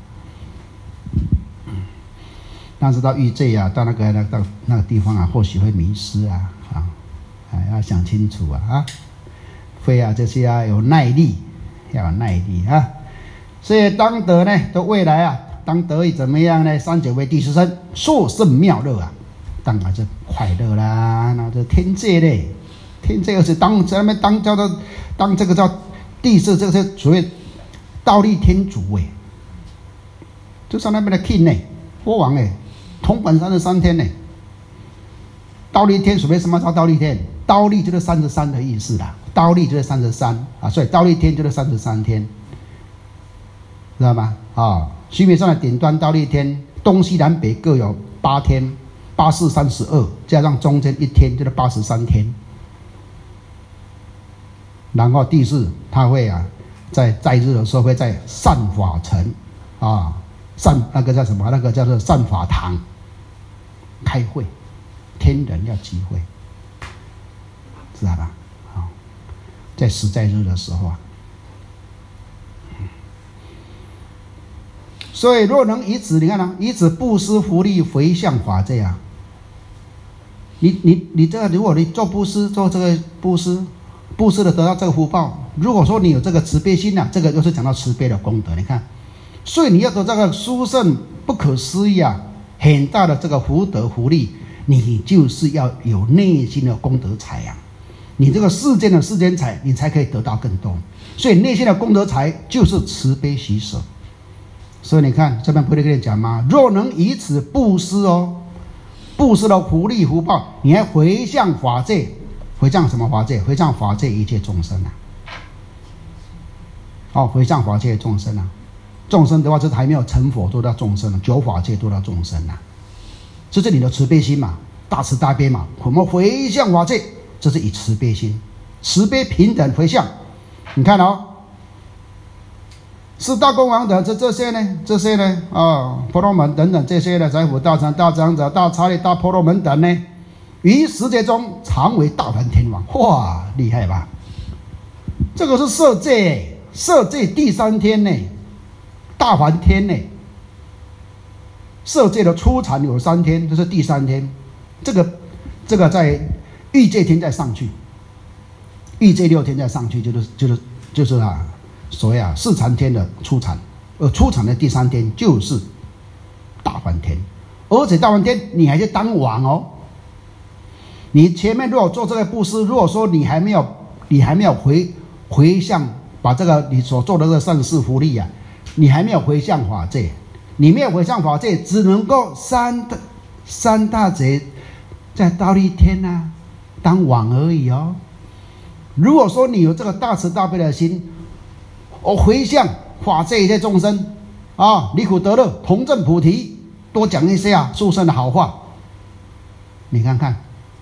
但是到欲界啊，到那个那个那个地方啊，或许会迷失啊，啊，啊要想清楚啊啊，飞啊这些啊有耐力，要有耐力啊。所以当得呢，的未来啊，当得以怎么样呢？三九为第四生，殊胜妙乐啊，当然是快乐啦，那这天界嘞，天界而且当在那边当叫做当这个叫第四，这个是所谓忉利天主哎，就在那边的 king 呢，国王哎。统管三十三天呢，忉利天，所谓什么叫忉利天？忉利就是三十三的意思啦，忉利就是三十三啊，所以忉利天就是三十三天，知道吗？啊，须弥山的顶端忉利天，东西南北各有八天，八四三十二，加上中间一天就是八十三天。然后第四，他会啊，在在日的时候会在善法城啊，善那个叫什么？那个叫做善法堂。开会，天人要集会，知道吧？好， 在实在日的时候啊。所以若能以此，你看啊，以此布施福利回向法界啊。你你你这个，如果你做布施，做这个布施，布施的得到这个福报。如果说你有这个慈悲心啊，这个就是讲到慈悲的功德。你看，所以你要得这个殊胜不可思议啊，很大的这个福德福利，你就是要有内心的功德财啊。你这个世间的世间财，你才可以得到更多。所以内心的功德财就是慈悲喜舍。所以你看这边不是跟你讲吗？若能以此布施哦，布施的福利福报，你还回向法界，回向什么法界？回向法界一切众生啊！哦，回向法界众生啊！众生的话，就是还没有成佛都到众生了，九法界都到众生啊！这是你的慈悲心嘛，大慈大悲嘛。我们回向法界，这是以慈悲心，慈悲平等回向。你看哦。四大公王的这这些呢，这些呢啊、哦，婆罗门等等这些的财富大成、大长者、大刹利、大婆罗门等呢，于十劫中常为大梵天王。哇，厉害吧？这个是色界，色界第三天呢，大梵天呢。色界的初禅有三天，这是第三天。这个这个在欲界天再上去，欲界六天再上去，就是就是就是啊。所谓啊，四禅天的初禅，而初禅的第三天就是大梵天，而且大梵天你还是当王哦。你前面如果做这个布施，如果说你还没有，你还没有回回向，把这个你所做的这个善事福利啊，你还没有回向法界，你没有回向法界，只能够三大三大劫在忉利天啊当王而已哦。如果说你有这个大慈大悲的心，我回向法界一切众生啊，离苦得乐，同证菩提，多讲一些啊殊胜的好话。你看看，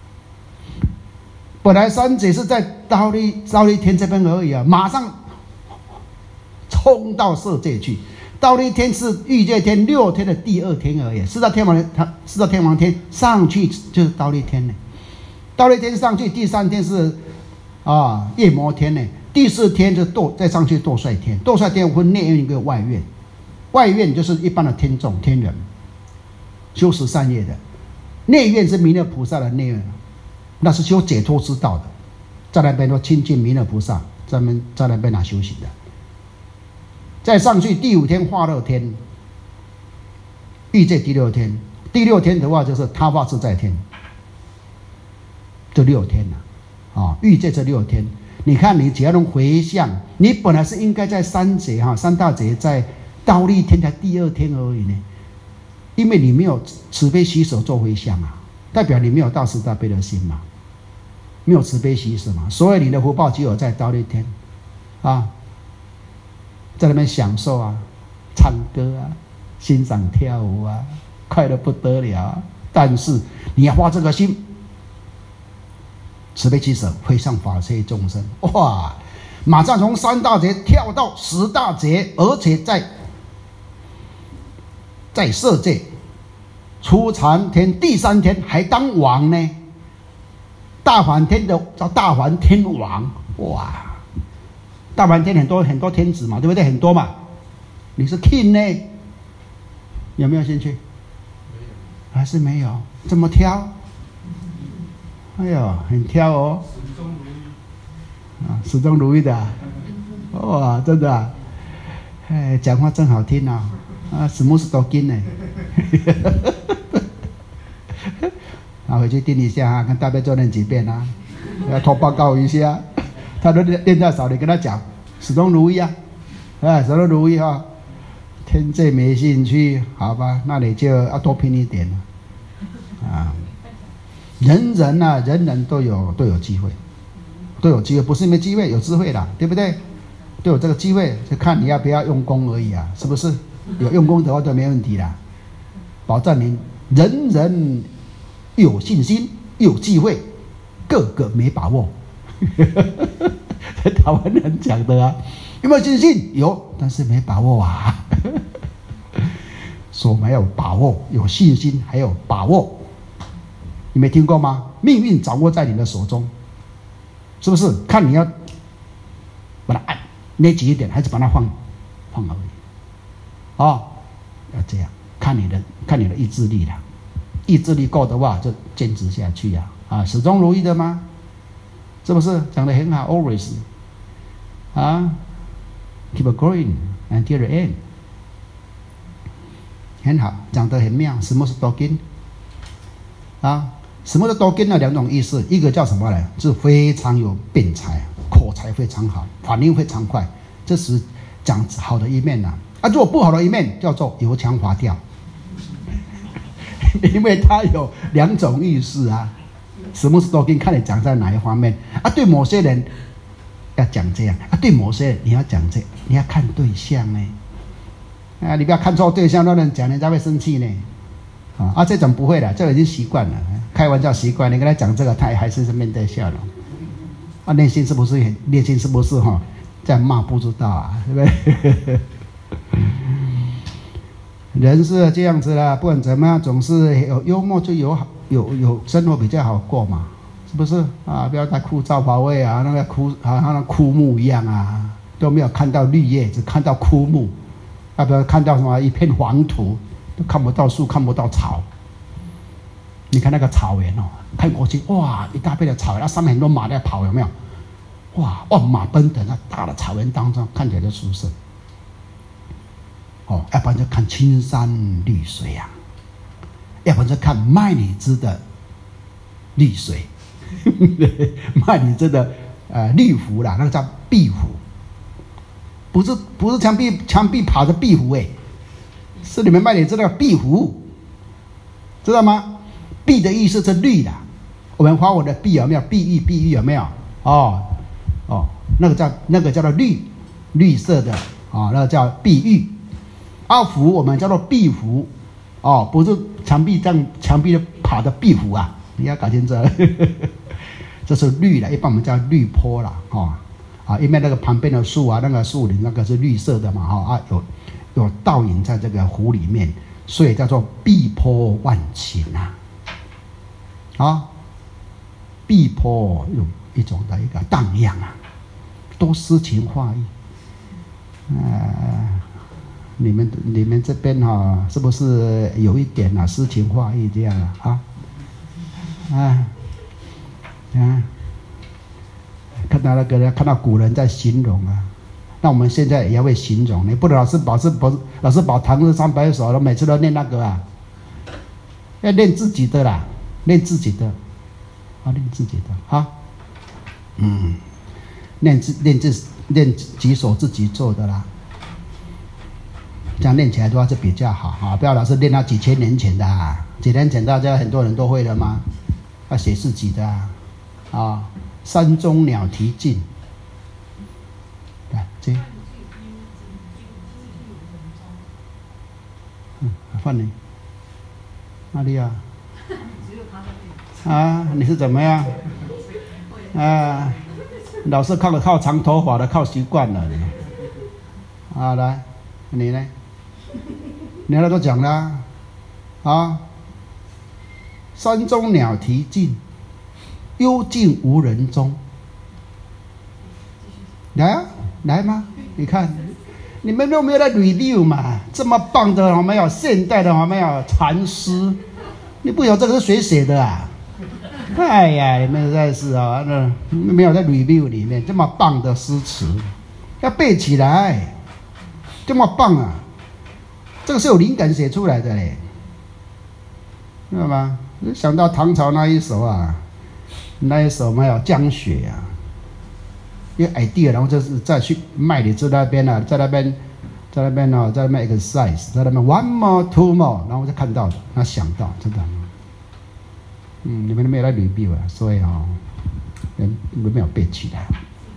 本来三劫是在忉利忉利天这边而已啊，马上冲到色界去。忉利天是欲界天六天的第二天而已，四大天王他四大天王天上去就是忉利天呢。忉利天上去，第三天是啊夜摩天呢。第四天就堕再上去堕帅天，堕帅天分内院跟外院，外院就是一般的天众天人，修十善业的；内院是弥勒菩萨的内院，那是修解脱之道的，在那边都亲近弥勒菩萨，在那边在那边拿修行的。再上去第五天化乐天，欲界第六天，第六天的话就是他化自在天，这六天呐、啊，啊，欲界这六天。你看，你只要能回向，你本来是应该在三劫哈，三大劫在忉利天才第二天而已呢，因为你没有慈悲喜舍做回向啊，代表你没有大慈大悲的心嘛，没有慈悲喜舍嘛，所以你的福报只有在忉利天啊，在那边享受啊，唱歌啊，欣赏跳舞啊，快乐不得了啊。但是你要发这个心。慈悲喜舍回向法界众生，哇！马上从三大劫跳到十大劫，而且在在色界初禅天第三天还当王呢。大梵天的叫大梵天王，哇！大梵天很多很多天子嘛，对不对？很多嘛。你是 king 呢？有没有兴趣？没有，还是没有？这么挑？哎呦，很挑哦，始终如一啊，始终如一的、啊，哇，真的、啊，哎，讲话真好听啊，啊，什么是多金呢？啊，回去听一下啊，看大悲咒念几遍啊，要托报告一下，他都念太少，你跟他讲，始终如一啊，哎，始终如一啊，天界没兴趣，好吧，那你就要多拼一点啊。人人啊，人人都有都有机会，都有机会，不是没机会，有智慧的，对不对？都有这个机会，就看你要不要用功而已啊，是不是？有用功的话都没问题的，保证你人人有信心，有机会，个个没把握。台湾人讲的啊，有没有信心？有，但是没把握啊。说没有把握，有信心还有把握。你没听过吗？命运掌握在你的手中，是不是？看你要把它按捏紧一点，还是把它放放而已。哦，要这样，看你的看你的意志力啦。意志力够的话，就坚持下去呀、啊！啊，始终如一的吗？是不是讲得很好 ？Always 啊 ，keep going until the end， 很好，讲得很妙。什么是多根？啊，什么是多根呢？两种意思，一个叫什么呢？是非常有辩才，口才非常好，反应非常快，这是讲好的一面呐、啊。啊，如果不好的一面叫做油腔滑调。因为它有两种意思啊，什么是多根？看你讲在哪一方面啊？对某些人要讲这样啊，对某些人你要讲这，你要看对象呢。啊，你不要看错对象，乱人讲，人家会生气呢。啊，啊这种不会的，这已经习惯了，开玩笑习惯。你跟他讲这个，他还是面带笑容。啊，内心是不是很？内心是不是哈、哦、在骂？不知道啊，对不对？人是这样子啦，不管怎么样，总是有幽默就有有有生活比较好过嘛，是不是啊？不要太枯燥乏味啊，那个枯好像那枯木一样啊，都没有看到绿叶，只看到枯木，要不要看到什么一片黄土，都看不到树，看不到草。你看那个草原哦，看过去哇，一大片的草原，那上面很多马在跑，有没有？哇，万马奔腾，那大的草原当中看起来就舒适。哦，要不然就看青山绿水啊，要不然就看麦里兹的绿水，麦里兹的呃绿湖啦，那个叫壁湖，不是不是墙壁墙壁爬着壁湖哎，是你们麦里兹那个壁湖，知道吗？碧的意思是绿的，我们华文的碧有没有？碧玉碧玉有没有？哦哦，那个叫那个叫做绿绿色的啊、哦，那个叫碧玉。阿湖我们叫做壁湖，哦，不是墙壁这样墙壁的爬的壁湖啊，你要搞清楚，这是绿的，一般我们叫绿坡啦，哦，啊，因为那个旁边的树啊，那个树林那个是绿色的嘛，哈、哦、啊，有有倒影在这个湖里面，所以叫做碧波万顷啊，啊，碧波有一种的一个荡漾啊，多诗情画意，呃。你们你们这边哈、哦，是不是有一点啊诗情画意这样啊？啊啊啊！看到那个看到古人在形容啊，那我们现在也要会形容。你不能老是保是保老是保唐诗三百首，都每次都念那个啊，要练自己的啦，练自己的，啊，练自己的啊，嗯，练自练自练几首自己做的啦。这样练起来的话是比较好啊，不要老是练到几千年前的啊，几年前大家很多人都会了吗？要写自己的啊，啊，山中鸟啼尽，来这，嗯，换你，哪里啊？啊，你是怎么样？啊，老是靠靠长头发的，靠习惯了。啊，来，你呢？你那都讲了啊，山中鸟啼尽，幽静无人踪。来啊，来吗？你看，你们都没有在 review 嘛？这么棒的，有没有现代的，有没有禅诗？你不晓得这个是谁写的啊？哎呀，你们真是啊，那没有在 review 里面这么棒的诗词，要背起来，这么棒啊！这个是有灵感写出来的嘞，知道吗？想到唐朝那一首啊，那一首没有江雪啊，一个 idea， 然后就是再去麦里兹那边啊，在那边，在那边哦，在那边 exercise， 在那边 one more two more， 然后就看到的，他想到，真的，嗯，你们都没有来 review 啊，所以哦，人没有背起来。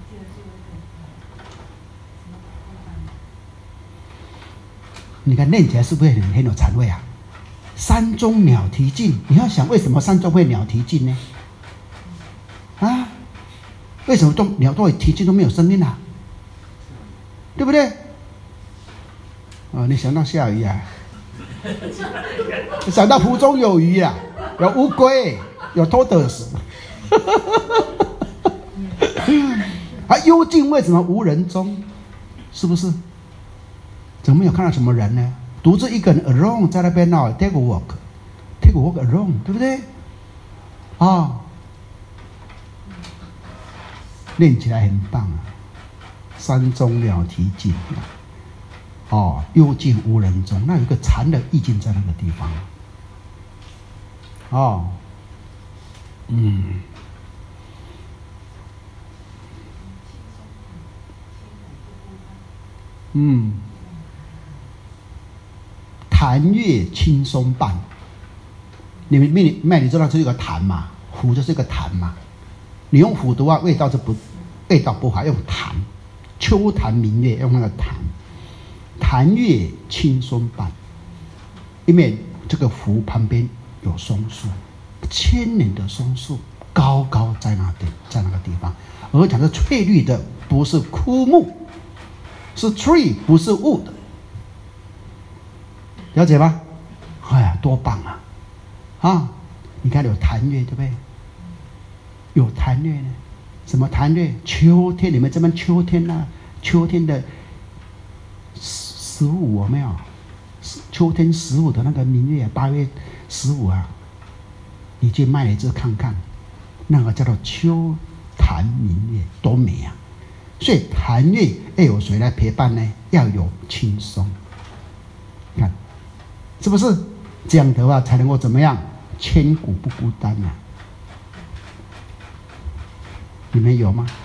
你看念起来是不是很很有禅味啊？山中鸟啼尽，你要想为什么山中会鸟啼尽呢？啊，为什么都鸟都会啼尽都没有声音啊？对不对？哦，你想到下雨啊？想到湖中有鱼啊，有乌龟，有 tortoise。 啊，幽静为什么无人中？是不是？怎么没有看到什么人呢？独自一个人 alone 在那边哦 ，take a walk，take a walk alone， 对不对？啊、哦，练起来很棒啊！山中鸟啼尽，哦，幽静无人中，那有一个禅的意境在那个地方。哦，嗯。嗯，檀越轻松伴，你们妹妹你知道这是一个檀嘛？虎就是一个檀嘛。你用虎的话，味道是不味道不好，用檀，秋檀明月用那个檀，檀越轻松伴，因为这个湖旁边有松树，千年的松树，高高在那地，在那个地方，而且是翠绿的，不是枯木。是 tree 不是 wood， 了解吗？哎呀，多棒啊！啊，你看有檀越对不对？有檀越呢？什么檀越？秋天，你们这边秋天啊，秋天的十五有没有？秋天十五的那个明月，八月十五啊，你去麦里子看看，那个叫做秋檀明月，多美啊！所以檀越要有谁来陪伴呢？要有轻松，看是不是这样的话才能够怎么样？千古不孤单啊！你们有吗？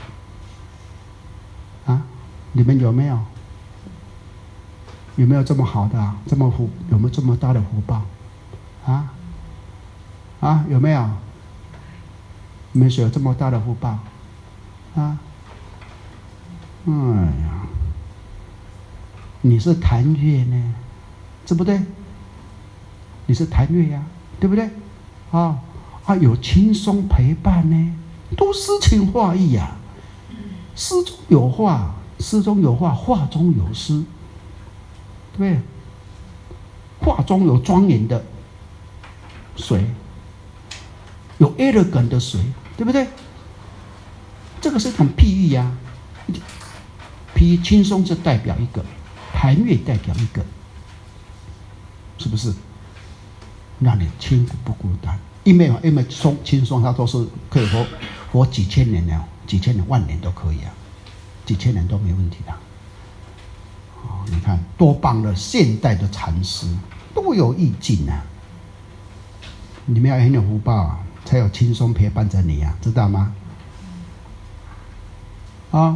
啊，你们有没有？有没有这么好的、啊？这么福？有没有这么大的福报？啊啊，有没有？你们谁有这么大的福报？啊？哎呀，你是檀越呢，对不对？你是檀越呀，对不对？啊啊，有轻松陪伴呢，都诗情画意呀、啊。诗中有画，诗中有画，画中有诗，对不对？画中有庄严的水，有 elegant 的水，对不对？这个是一种譬喻呀、啊。譬喻轻松就代表一个，檀越代表一个，是不是？让你千古不孤单，因为因为松轻松，它都是可以活活几千年了，几千年、万年都可以啊，几千年都没问题的。哦，你看多棒的现代的禅师，多有意境啊！你们要很有福报啊，才有轻松陪伴着你啊，知道吗？啊，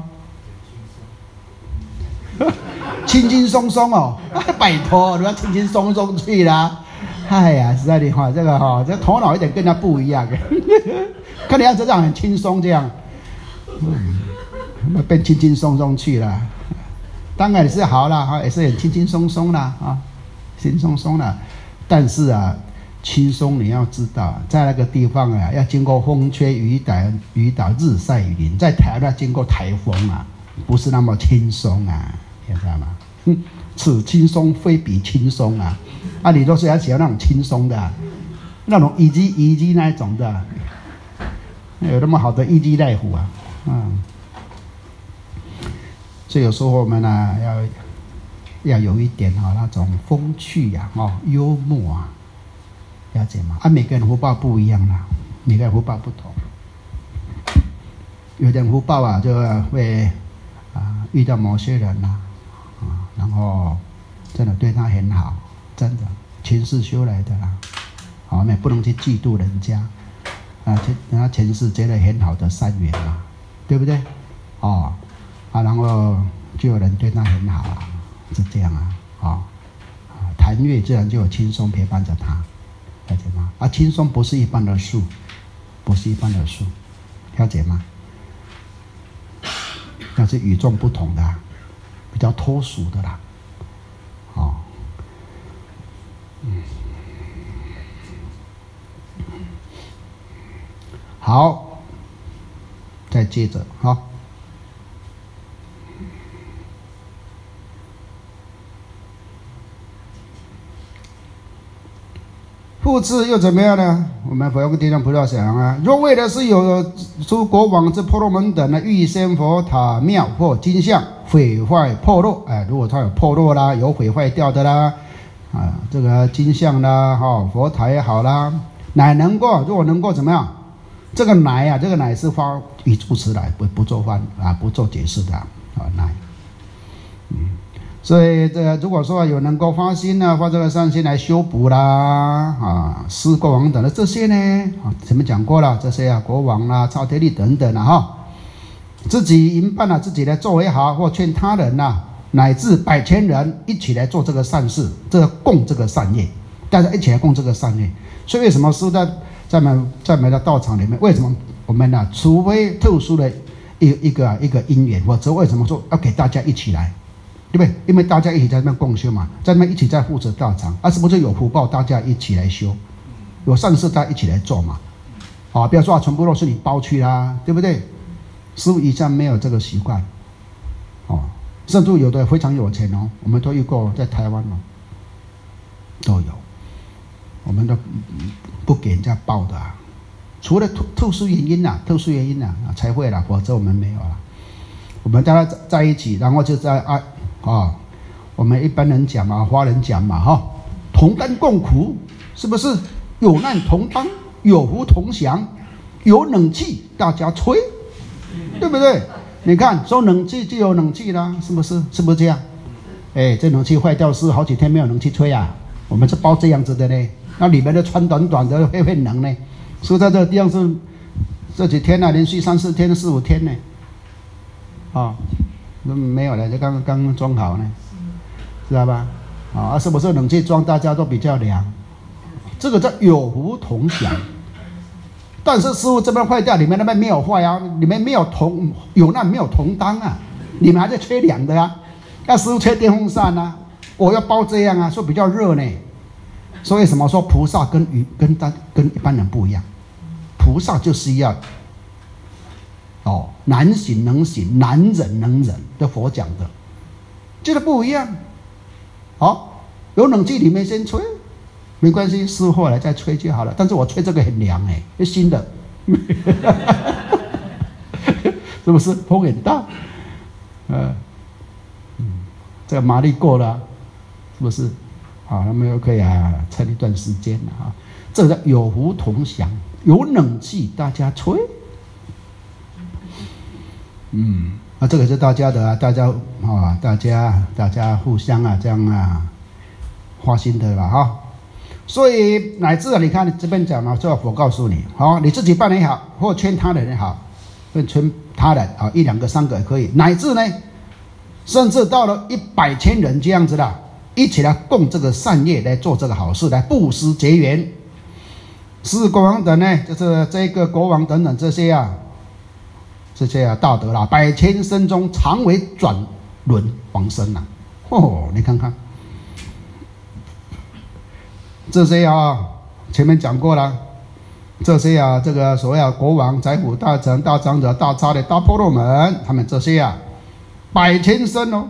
轻轻松松哦，拜托，你要轻轻松松去啦。哎呀，实在的哈，这个哈，这头脑有点跟他不一样，看你要这样很轻松这样，嗯，变轻轻松松去了。当然也是好啦，哈，也是很轻轻松松啦，啊，轻松松啦。但是啊，轻松你要知道，在那个地方啊，要经过风吹雨打、雨打日晒雨淋，在台湾经过台风啊，不是那么轻松啊，你知道吗？嗯，此轻松非彼轻松啊！啊，你都是要喜欢那种轻松的、啊，那种以及以及那一种的，有那么好的以及大夫啊，嗯。所以有时候我们呢、啊，要要有一点哈、哦、那种风趣呀、啊，哦，幽默啊，了解吗？啊，每个人福报不一样啦，每个人福报不同，有点福报啊，就会啊遇到某些人呐、啊，啊，然后真的对他很好，真的前世修来的啦，好，我们也不能去嫉妒人家，啊，人家前世结了很好的善缘嘛，对不对？哦。啊，然后就有人对他很好啊，是这样啊，啊、哦，檀越自然就有轻松陪伴着他，了解吗？啊，轻松不是一般的树，不是一般的树，了解吗？那是与众不同的、啊，比较脱俗的啦，哦，嗯，好，再接着，好。 复次又怎么样呢？我们佛用地藏菩萨讲啊，若为的是有诸国王之婆罗门等呢，欲仙佛塔庙或金像毁坏破落，哎，如果它有破落啦，有毁坏掉的啦，啊，这个金像啦，哈、哦，佛塔也好啦，乃能够，如果能够怎么样？这个乃啊，这个乃是发语助词来，不不做翻啊，不做解释的啊，乃，嗯。所以这个如果说有能够发心呢，发这个善心来修补啦，啊，施国王等的这些呢，啊，前面讲过了，这些啊，国王啦、刹帝利等等啊，哈，自己营办了、啊，自己来做也好，或劝他人呐、啊，乃至百千人一起来做这个善事，这个共这个善业，大家一起来共这个善业。所以为什么师在在们在们的道场里面，为什么我们呢、啊，除非特殊的一一个一个因缘，否则为什么说要给大家一起来？对不对？因为大家一起在那边共修嘛，在那边一起在负责道场，啊，是不是有福报？大家一起来修，有善事大家一起来做嘛。啊，不要说啊，全部都是你包去啦，对不对？师父以前没有这个习惯，哦，甚至有的非常有钱哦，我们都遇过，在台湾哦，都有，我们都不给人家包的啊，除了特特殊原因呐、啊，特殊原因呐、啊、才会啦，否则我们没有啦。我们大家在一起，然后就在啊。啊，我们一般人讲嘛，华人讲嘛，哈，同甘共苦，是不是？有难同当，有福同享，有冷气大家吹，对不对？你看，说冷气就有冷气啦，是不是？是不是这样？哎，这冷气坏掉是好几天没有冷气吹啊。我们是包这样子的呢，那里面的穿短短的会会冷呢。所以在这个地方是这几天啊，连续三四天、四五天呢，啊。没有了，就刚刚装好呢，知道吧？啊，是不是冷气装大家都比较凉？这个叫有福同享。但是师父这边坏掉，你们那边没有坏啊，你们没有同有难没有同当啊，你们还在吹凉的啊。那师父吹电风扇啊，我要包这样啊，说比较热呢。所以什么说菩萨跟与跟单跟一般人不一样？菩萨就是要。哦，难行能行，难忍能忍，这佛讲的，这个不一样。好、哦，有冷气里面先吹，没关系，师后来再吹就好了。但是我吹这个很凉哎，是新的，是不是风很大？呃，嗯，这个马力过了，是不是？好，那么又可以啊，撑一段时间了啊。这个有福同享，有冷气大家吹。嗯，啊，这个是大家的啊，大家啊，大家大家互相啊，这样啊，花心的了哈。所以乃至啊，你看这边讲了，这佛告诉你，好、哦，你自己办也好，或劝他人也好，或劝他人啊，一两个、三个也可以，乃至呢，甚至到了一百千人这样子的，一起来共这个善业来做这个好事，来布施结缘。是国王等呢，就是这个国王等等这些啊。这些啊大德啦，百千生中常为转轮往生呐、啊，哦，你看看这些啊，前面讲过了，这些啊，这个所谓啊国王、宰辅、大臣、大长者、大刹的大婆罗门，他们这些啊百千生哦，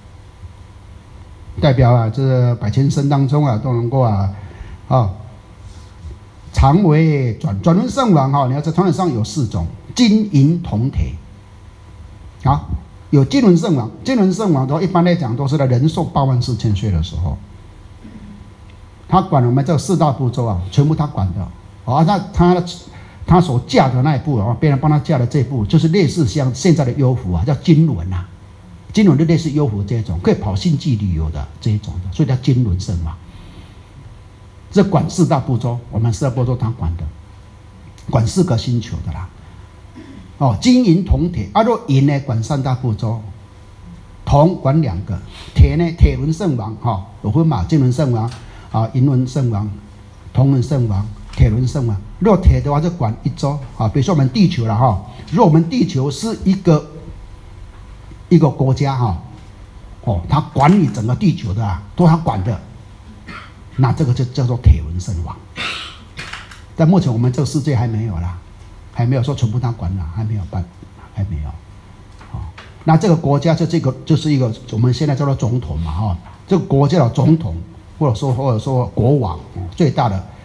代表啊这百千生当中啊都能够啊啊常为转转轮圣王哈、啊，你要在传统上有四种。金银铜铁，啊，有金轮圣王。金轮圣王的话，一般来讲都是在人寿八万四千岁的时候，他管我们这四大部洲啊，全部他管的。啊，那他他所驾的那一部啊，别人帮他驾的这一部，就是类似像现在的优服啊，叫金轮啊，金轮就类似优服这种，可以跑星际旅游的这一种的，所以叫金轮圣王。这管四大部洲，我们四大部洲他管的，管四个星球的啦。哦，金银铜铁，啊，若银呢管三大部洲，铜管两个，铁呢铁轮圣王哈、哦，有分嘛，金轮圣王啊，银轮圣王，铜轮圣王，铁轮圣王。若铁的话就管一洲啊，比如说我们地球了哈、哦，如果我们地球是一个一个国家哈、哦，哦，他管理整个地球的啊，都他管的，那这个就叫做铁轮圣王。但目前我们这个世界还没有啦。还没有说全部他管了，还没有办，还没有。哦，那这个国家就这个就是一个我们现在叫做总统嘛，哈、哦，这个国家的总统或者说或者说国王、哦、最大的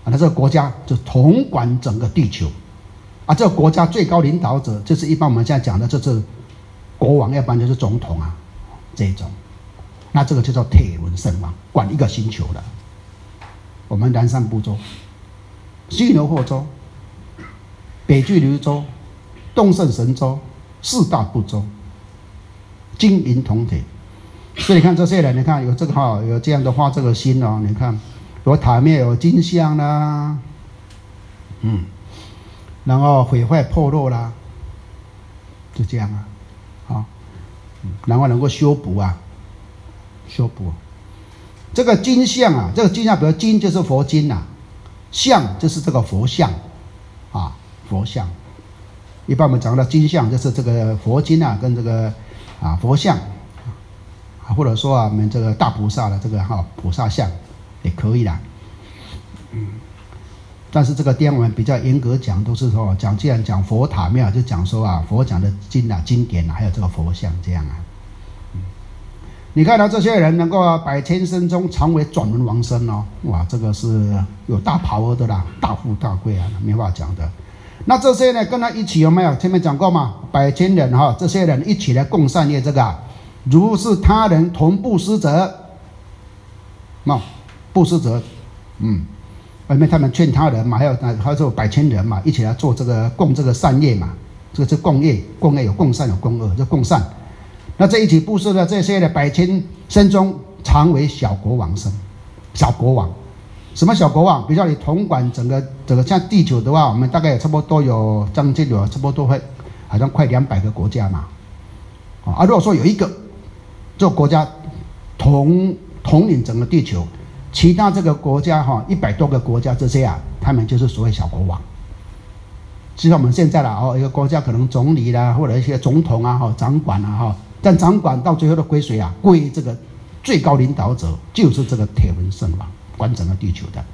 啊，那这个国家就统管整个地球，啊，这个国家最高领导者就是一般我们现在讲的，就是国王，要不然就是总统啊，这种，那这个就叫铁轮圣王，管一个星球的。我们南赡部洲、西牛贺洲、北俱泸州、东胜神州四大部洲，金银铜铁。所以你看这些人，你看有这个哈，有这样的画这个心哦，你看有塔庙有金像啦，嗯，然后毁坏破落啦，就这样啊，好，然后能够修补啊，修补。这个金像啊，这个金像，比如金就是佛金呐、啊，像就是这个佛像啊，佛像。一般我们讲到金像，就是这个佛金啊，跟这个啊佛像。或者说啊，我们这个大菩萨的这个哈、哦、菩萨像也可以啦，嗯，但是这个点我们比较严格讲，都是说讲，既然讲佛塔庙，就讲说啊，佛讲的经啊、经典啊，还有这个佛像这样啊。嗯、你看到这些人能够、啊、百千生中常为转轮王身哦，哇，这个是有大 power 的啦，大富大贵啊，没话讲的。那这些呢，跟他一起有没有？前面讲过嘛，百千人哈、哦，这些人一起来共善业，这个、啊。如是他人同布施者，那、哦、布施者，嗯，因为他们劝他人嘛，还有还有百千人嘛，一起来做这个共这个善业嘛，这个是共业，共业有共善有共恶，就共善。那这一起布施的这些的百千身中，常为小国王身，小国王，什么小国王？比较你统管整个整个像地球的话，我们大概差不多有将近有差不多会好像快两百个国家嘛，啊，如果说有一个。这个国家统统领整个地球，其他这个国家哈一百多个国家这些啊，他们就是所谓小国王。就像我们现在啦哦，一个国家可能总理啦或者一些总统啊哈掌管啊哈，但掌管到最后的归谁啊？归这个最高领导者，就是这个铁轮圣王，管整个地球的。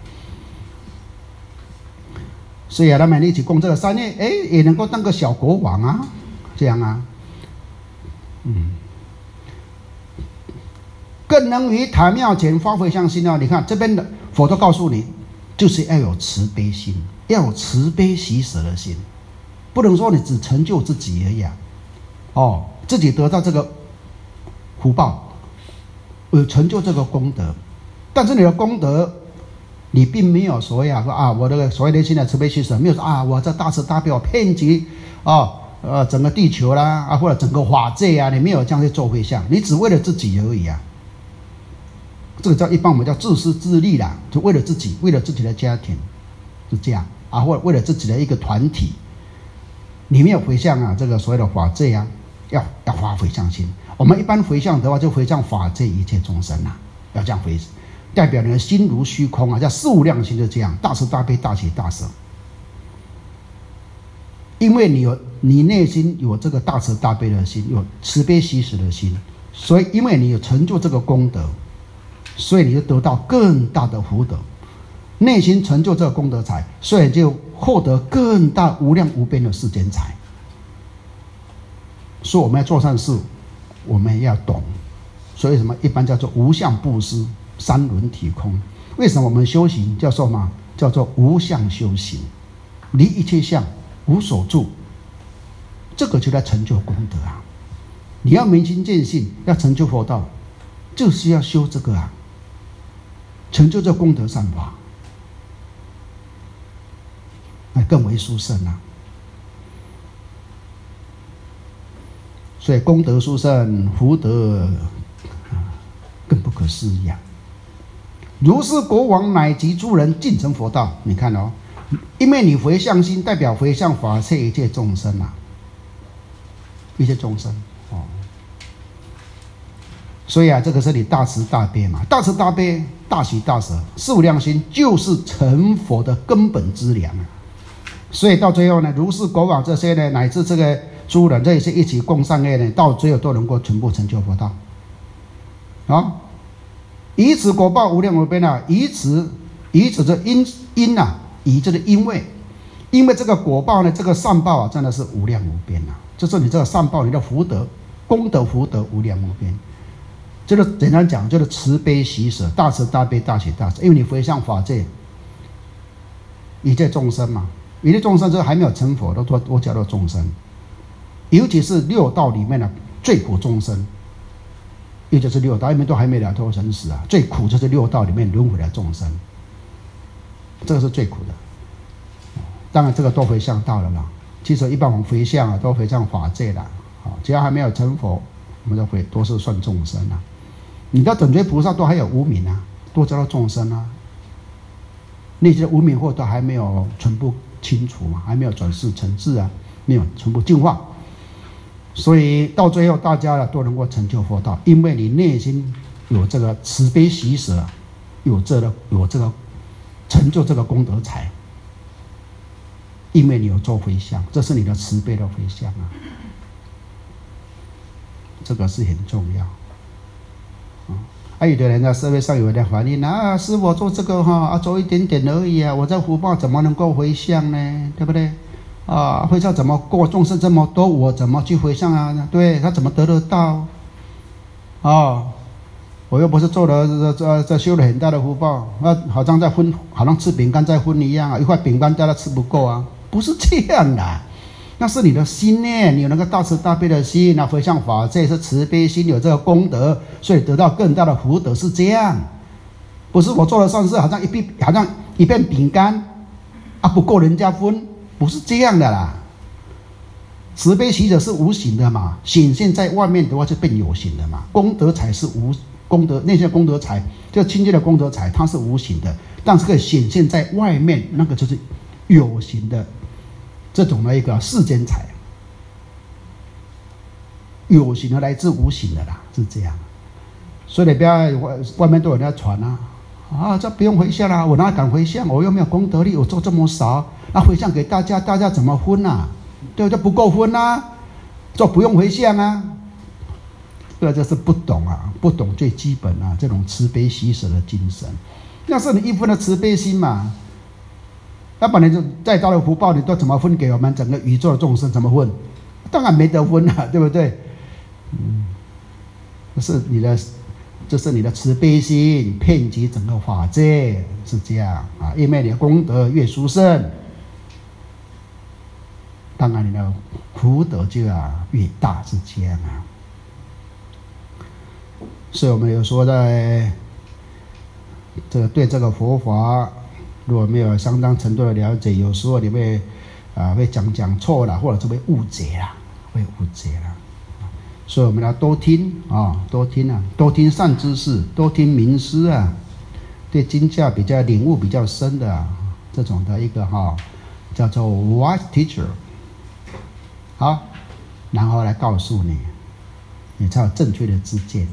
所以啊，他们一起共这个善业，哎，也能够当个小国王啊，这样啊，嗯。更能于塔庙前发回向心哦！你看这边的佛都告诉你，就是要有慈悲心，要有慈悲喜舍的心，不能说你只成就自己而已啊！哦，自己得到这个福报，有成就这个功德，但是你的功德，你并没有所谓啊说啊，我这个所谓内心的慈悲喜舍，没有说啊，我这大慈大悲我遍及啊呃整个地球啦啊或者整个法界啊，你没有这样去做回向，你只为了自己而已啊！这个叫一般我们叫自私自利啦，就为了自己，为了自己的家庭，是这样啊，或者为了自己的一个团体，你没有回向啊，这个所谓的法界啊，要要发回向心。我们一般回向的话，就回向法界一切众生啊，要这样回，代表你的心如虚空啊，叫数量心，就这样，大慈大悲，大喜大舍。因为你有你内心有这个大慈大悲的心，有慈悲喜舍的心，所以因为你有成就这个功德。所以你就得到更大的福德，内心成就这个功德财，所以就获得更大无量无边的世间财。所以我们要做善事，我们要懂。所以什么一般叫做无相布施，三轮体空。为什么我们修行叫做什么？叫做无相修行，离一切相，无所住。这个就在成就功德啊！你要明心见性，要成就佛道，就是要修这个啊。成就这功德善法，那更为殊胜啊！所以功德殊胜，福德更不可思议啊！如是国王乃及诸人尽成佛道。你看哦，因为你回向心，代表回向法界一切众生啊，一切众生哦。所以啊，这个是你大慈大悲嘛，大慈大悲。大喜大舍，无量心就是成佛的根本之粮啊！所以到最后呢，如是国王这些呢，乃至这个诸人这些一起共善业呢，到最后都能够全部成就佛道啊！以此果报无量无边啊！以此以此这因因啊，以这个因为，因为这个果报呢，这个善报啊，真的是无量无边啊！就是你这个善报，你的福德、功德、福德无量无边。就是简单讲，就是慈悲喜舍，大慈大悲，大喜大舍。因为你回向法界， 一切众生嘛，一切众生就是还没有成佛都都都叫做众生，尤其是六道里面的最苦众生，也就是六道，因为都还没了脱生死啊，最苦就是六道里面轮回的众生，这个是最苦的。当然这个都回向到了啦，其实一般我们回向啊，都回向法界啦，啊，只要还没有成佛，我们都回都是算众生啊。你到等觉菩萨都还有无明啊，都叫做众生啊。那些无明惑都还没有全部清除嘛，还没有转世成智啊，没有全部净化，所以到最后大家呢都能够成就佛道，因为你内心有这个慈悲喜舍，有这个有这个成就这个功德财，因为你有做回向，这是你的慈悲的回向啊，这个是很重要。啊，有的人在社会上有点反应啊，师父做这个哈啊，做一点点而已啊，我这福报怎么能够回向呢？对不对？啊，回向怎么过？众生这么多，我怎么去回向啊？对他怎么得得到？啊，我又不是做了这这这修了很大的福报，啊，好像在分，好像吃饼干在分一样啊，一块饼干大家吃不够啊，不是这样的。那是你的心呢，你有那个大慈大悲的心，那回向法界是慈悲心，有这个功德，所以得到更大的福德，是这样。不是我做了善事，好像一片好像一片饼干啊，不够人家分，不是这样的啦。慈悲喜者是无形的嘛，显现在外面的话就变有形的嘛。功德财是无功德，那些功德财就清净的功德财，它是无形的，但是可以显现在外面，那个就是有形的。这种的一个世间财，有形的来自无形的啦，是这样。所以你不要外外面都有人在传啊，啊，这不用回向啦，我哪敢回向？我又没有功德力，我做这么少，那回向给大家，大家怎么分啊？对，就不够分啊，就不用回向啊。这就是不懂啊，不懂最基本啊，这种慈悲喜舍的精神。要是你一分的慈悲心嘛。要不然你就再大的福报，你都怎么分给我们整个宇宙的众生？怎么分？当然没得分啊，对不对？嗯，这是你的，这是你的慈悲心，遍及整个法界，是这样啊。因为你的功德越殊胜，当然你的福德就要越大，是这样啊。所以我们有说在这个对这个佛法。如果没有相当程度的了解，有时候你会啊会讲讲错了，或者是会误解了，会误解了。所以我们要多听啊，多听啊，多听善知识，多听名师啊，对经教比较领悟比较深的、啊、这种的一个哈、啊，叫做 wise teacher。好，然后来告诉你，你才有正确的知见，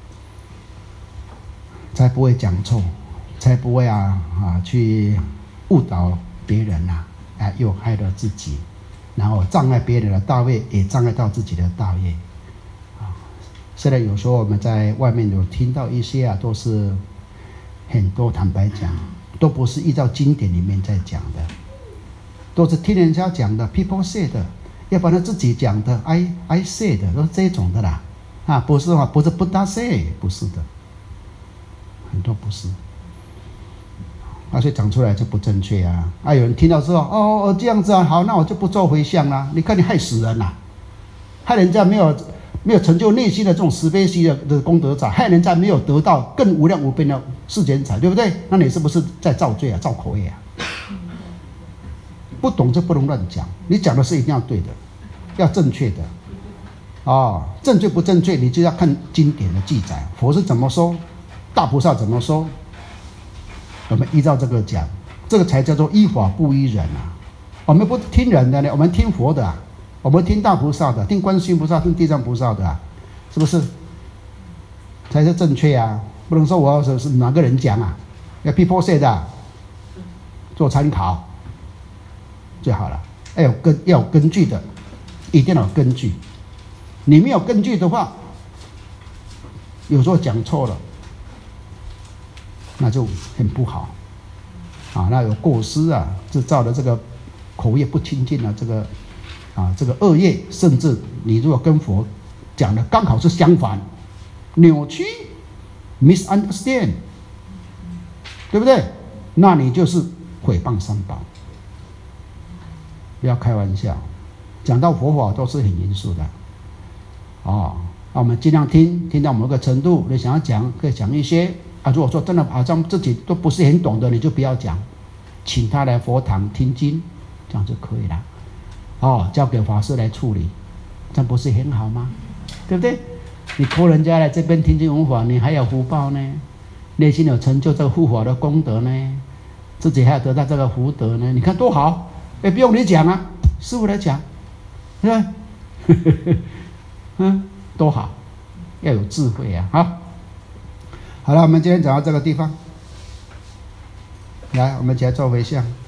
才不会讲错。才不会啊啊去误导别人呐、啊，啊又害了自己，然后障碍别人的道业，也障碍到自己的道业。啊，虽然有时候我们在外面有听到一些啊，都是很多坦白讲，都不是依照经典里面在讲的，都是听人家讲的 ，people say 的，要不然自己讲的 ，I I say 的，都是这种的啦。啊，不是啊，不是不大 say， 不是的，很多不是。啊，所以讲出来就不正确啊！啊，有人听到说哦哦这样子啊，好，那我就不做回向啦。你看你害死人啦、啊，害人家没有没有成就内心的这种慈悲心的的功德财，害人家没有得到更无量无边的世间财，对不对？那你是不是在造罪啊？造口业啊？不懂就不能乱讲，你讲的是一定要对的，要正确的。哦，正确不正确，你就要看经典的记载，佛是怎么说，大菩萨怎么说。我们依照这个讲，这个才叫做依法不依人啊！我们不听人的呢，我们听佛的、啊，我们听大菩萨的，听观世音菩萨，听地藏菩萨的、啊，是不是？才是正确啊！不能说我是是哪个人讲啊，要 people say 的、啊，做参考最好了。要有根，要有根据的，一定要有根据。你没有根据的话，有时候讲错了。那就很不好，啊，那有过失啊，制造的这个口业不清净啊，这个啊这个恶业，甚至你如果跟佛讲的刚好是相反，扭曲 ，misunderstand， 对不对？那你就是毁谤三宝。 不要开玩笑，讲到佛法都是很严肃的。哦，那我们尽量听，听到某个程度，你想要讲可以讲一些啊。如果说真的好像自己都不是很懂的，你就不要讲，请他来佛堂听经，这样就可以了。哦，交给法师来处理，这样不是很好吗？对不对？你托人家来这边听经闻法，你还有福报呢，内心有成就这个护法的功德呢，自己还要得到这个福德呢，你看多好！也不用你讲啊，师父来讲，是吧？嗯，多好，要有智慧啊！好，好了，我们今天讲到这个地方，来，我们起来做回向。